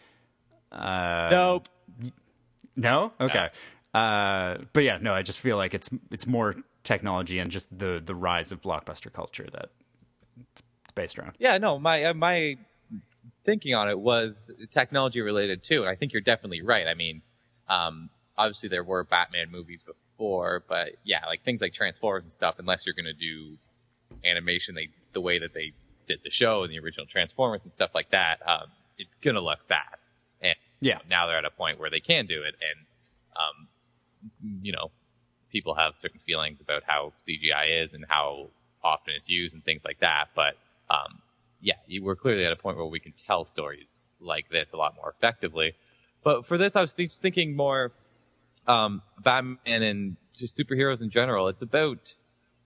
nope. No? Okay. No. But yeah, no, I just feel like it's more technology and just the rise of blockbuster culture that it's based around. Yeah, no, my thinking on it was technology related too, and I think you're definitely right. I mean, obviously there were Batman movies before, but yeah, like things like Transformers and stuff, unless you're going to do animation the way that they did the show and the original Transformers and stuff like that, it's going to look bad. And yeah, now they're at a point where they can do it, and you know, people have certain feelings about how CGI is and how often it's used and things like that. But yeah, we're clearly at a point where we can tell stories like this a lot more effectively. But for this, I was thinking more Batman and just superheroes in general, it's about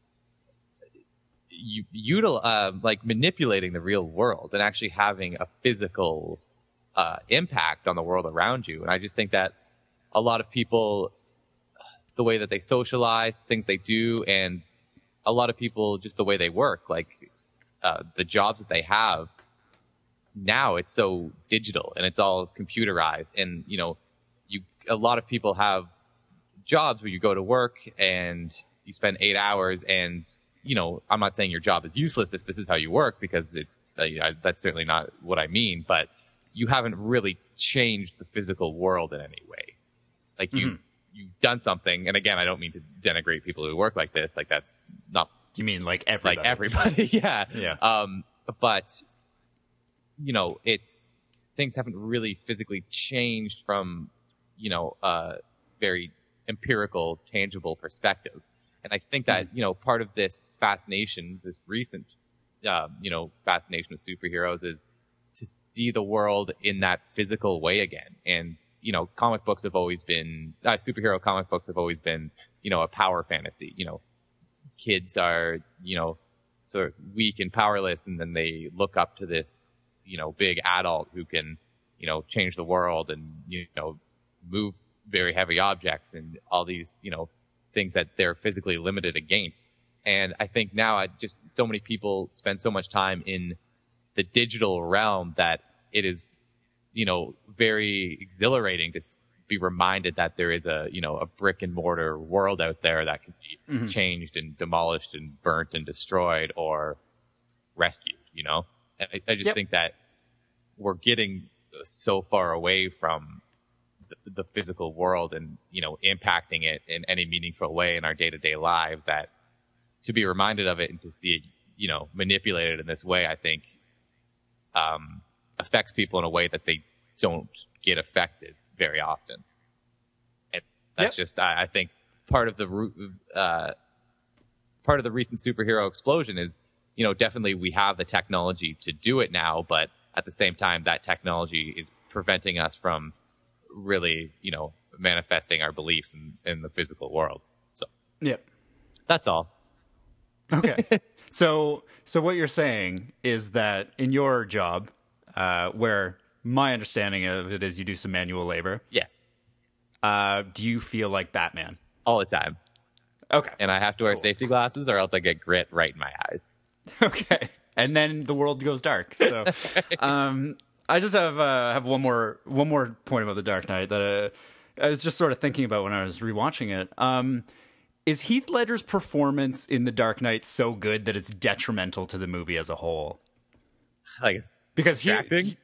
like manipulating the real world and actually having a physical impact on the world around you. And I just think that a lot of people, the way that they socialize, things they do, and a lot of people just the way they work, like the jobs that they have now, it's so digital and it's all computerized. And a lot of people have jobs where you go to work and you spend 8 hours, and I'm not saying your job is useless if this is how you work, because it's that's certainly not what I mean, but you haven't really changed the physical world in any way. Like you've done something, and again, I don't mean to denigrate people who work like this. Like that's not. You mean like everybody? Like everybody, yeah. Yeah. But it's things haven't really physically changed from a very empirical, tangible perspective. And I think that part of this fascination, this recent fascination with superheroes, is to see the world in that physical way again. And comic books have always been superhero comic books have always been a power fantasy. Kids are sort of weak and powerless, and then they look up to this big adult who can change the world and move very heavy objects and all these things that they're physically limited against. And I think now just so many people spend so much time in the digital realm that it is very exhilarating to be reminded that there is a brick and mortar world out there that can be changed and demolished and burnt and destroyed or rescued. And I just think that we're getting so far away from the physical world and impacting it in any meaningful way in our day-to-day lives, that to be reminded of it and to see it manipulated in this way, I think affects people in a way that they don't get affected very often. And that's just I think part of the recent superhero explosion is definitely we have the technology to do it now, but at the same time that technology is preventing us from really manifesting our beliefs in the physical world. So that's all. Okay. So what you're saying is that in your job, where my understanding of it is you do some manual labor. Yes. Do you feel like Batman? All the time. Okay. And I have to wear safety glasses or else I get grit right in my eyes. Okay. And then the world goes dark. So, I just have one more point about The Dark Knight that I was just sort of thinking about when I was rewatching it. Is Heath Ledger's performance in The Dark Knight so good that it's detrimental to the movie as a whole? Like, because distracting?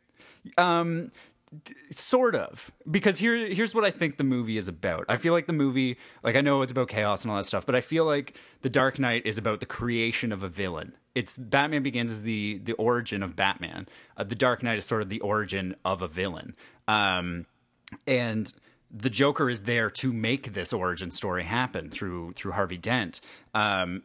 Sort of. Because here's what I think the movie is about. I feel like the movie, I know it's about chaos and all that stuff, but I feel like The Dark Knight is about the creation of a villain. It's Batman Begins as the origin of Batman. The Dark Knight is sort of the origin of a villain. And the Joker is there to make this origin story happen through Harvey Dent. The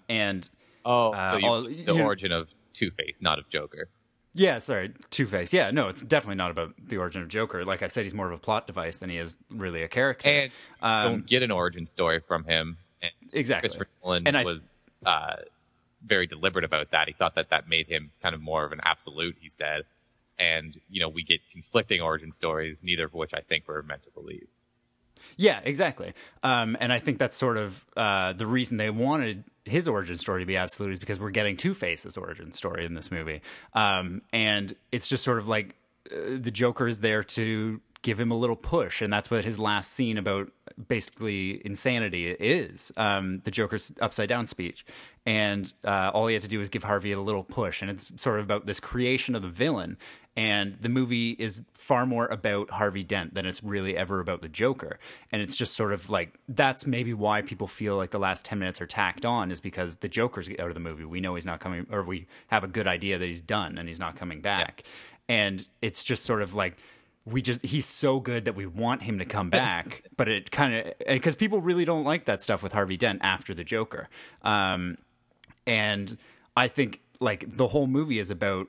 origin of Two-Face, not of Joker. Yeah, sorry, Two-Face. Yeah, no, it's definitely not about the origin of Joker. Like I said, he's more of a plot device than he is really a character. And don't get an origin story from him. And exactly. Christopher Nolan was very deliberate about that. He thought that made him kind of more of an absolute, he said. And, we get conflicting origin stories, neither of which I think we're meant to believe. Yeah, exactly. And I think that's sort of the reason they wanted his origin story to be absolute, is because we're getting Two-Face's origin story in this movie. And it's just sort of like the Joker is there to give him a little push, and that's what his last scene about basically insanity is. The Joker's upside down speech. And all he had to do is give Harvey a little push, and it's sort of about this creation of the villain. And the movie is far more about Harvey Dent than it's really ever about the Joker. And it's just sort of like, that's maybe why people feel like the last 10 minutes are tacked on, is because the Joker's out of the movie. We know he's not coming, or we have a good idea that he's done and he's not coming back. Yeah. And it's just sort of like, he's so good that we want him to come back, but it kind of, because people really don't like that stuff with Harvey Dent after the Joker. And I think the whole movie is about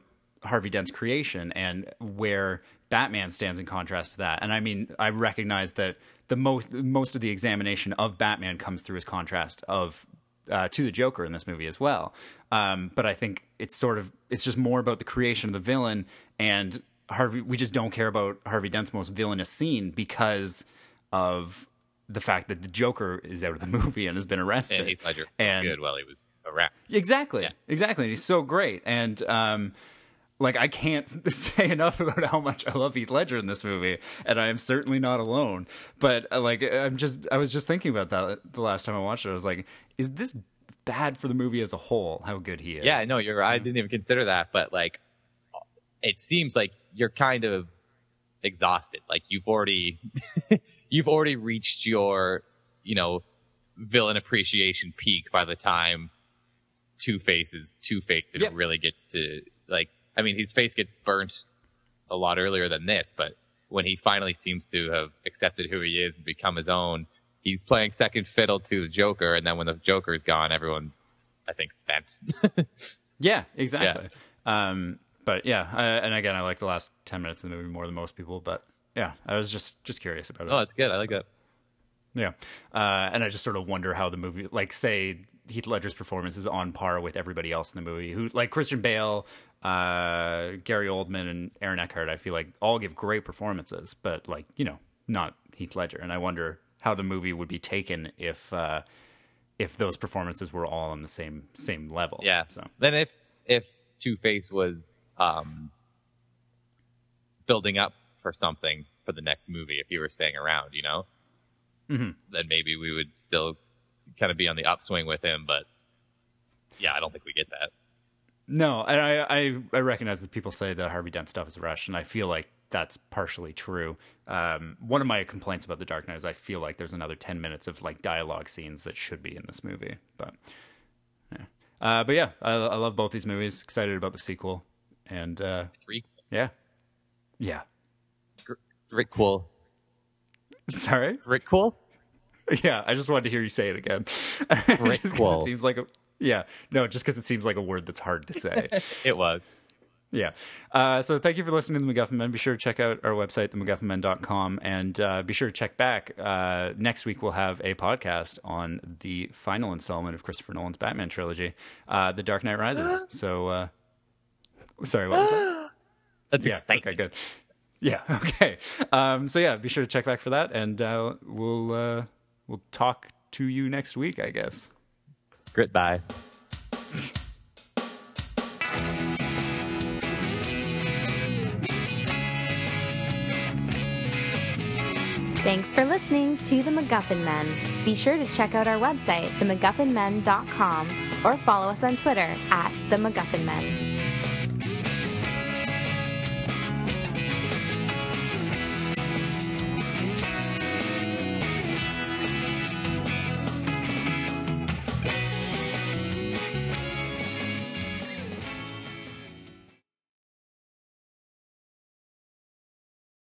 Harvey Dent's creation and where Batman stands in contrast to that. And I mean, I recognize that the most of the examination of Batman comes through his contrast of to the Joker in this movie as well. But I think it's just more about the creation of the villain, and we just don't care about Harvey Dent's most villainous scene because of the fact that the Joker is out of the movie and has been arrested. And Heath Ledger was good while he was around. Exactly. And he's so great. And like, I can't say enough about how much I love Heath Ledger in this movie, and I am certainly not alone. But like, I was just thinking about that the last time I watched it. I was like, is this bad for the movie as a whole? How good he is? Yeah, no, you're right. I didn't even consider that, but like, it seems like you're kind of exhausted. Like you've already reached your, villain appreciation peak by the time Two-Face and it really gets to, like, I mean, his face gets burnt a lot earlier than this, but when he finally seems to have accepted who he is and become his own, he's playing second fiddle to the Joker, and then when the Joker's gone, everyone's, I think, spent. Yeah, exactly. Yeah. But yeah, and again, I like the last 10 minutes of the movie more than most people, but yeah, I was just curious about it. Oh, that's good. I like that. Yeah. And I just sort of wonder how the movie, like, say Heath Ledger's performance is on par with everybody else in the movie, who, like Christian Bale, Gary Oldman, and Aaron Eckhart, I feel like all give great performances, but like, not Heath Ledger. And I wonder how the movie would be taken if those performances were all on the same level. Yeah. So then if Two-Face was building up for something for the next movie, if he were staying around, mm-hmm. then maybe we would still kind of be on the upswing with him. But yeah, I don't think we get that. No, and I recognize that people say that Harvey Dent stuff is rushed, and I feel like that's partially true. One of my complaints about The Dark Knight is I feel like there's another 10 minutes of like dialogue scenes that should be in this movie. But yeah, I love both these movies. Excited about the sequel. And three. Yeah. Rickquel. Sorry? Rickquel? Yeah, I just wanted to hear you say it again. Rickquel. It seems like just because it seems like a word that's hard to say. It was. Yeah. So thank you for listening to The MacGuffin Men. Be sure to check out our website, themacguffinmen.com, and be sure to check back. Next week we'll have a podcast on the final installment of Christopher Nolan's Batman trilogy, The Dark Knight Rises. So, sorry, what was that? That's exciting. Okay, good. Yeah, okay. So yeah, be sure to check back for that, and we'll talk to you next week, I guess. Grit bye. Thanks for listening to The MacGuffin Men. Be sure to check out our website, themacguffinmen.com, or follow us on Twitter @themacguffinmen.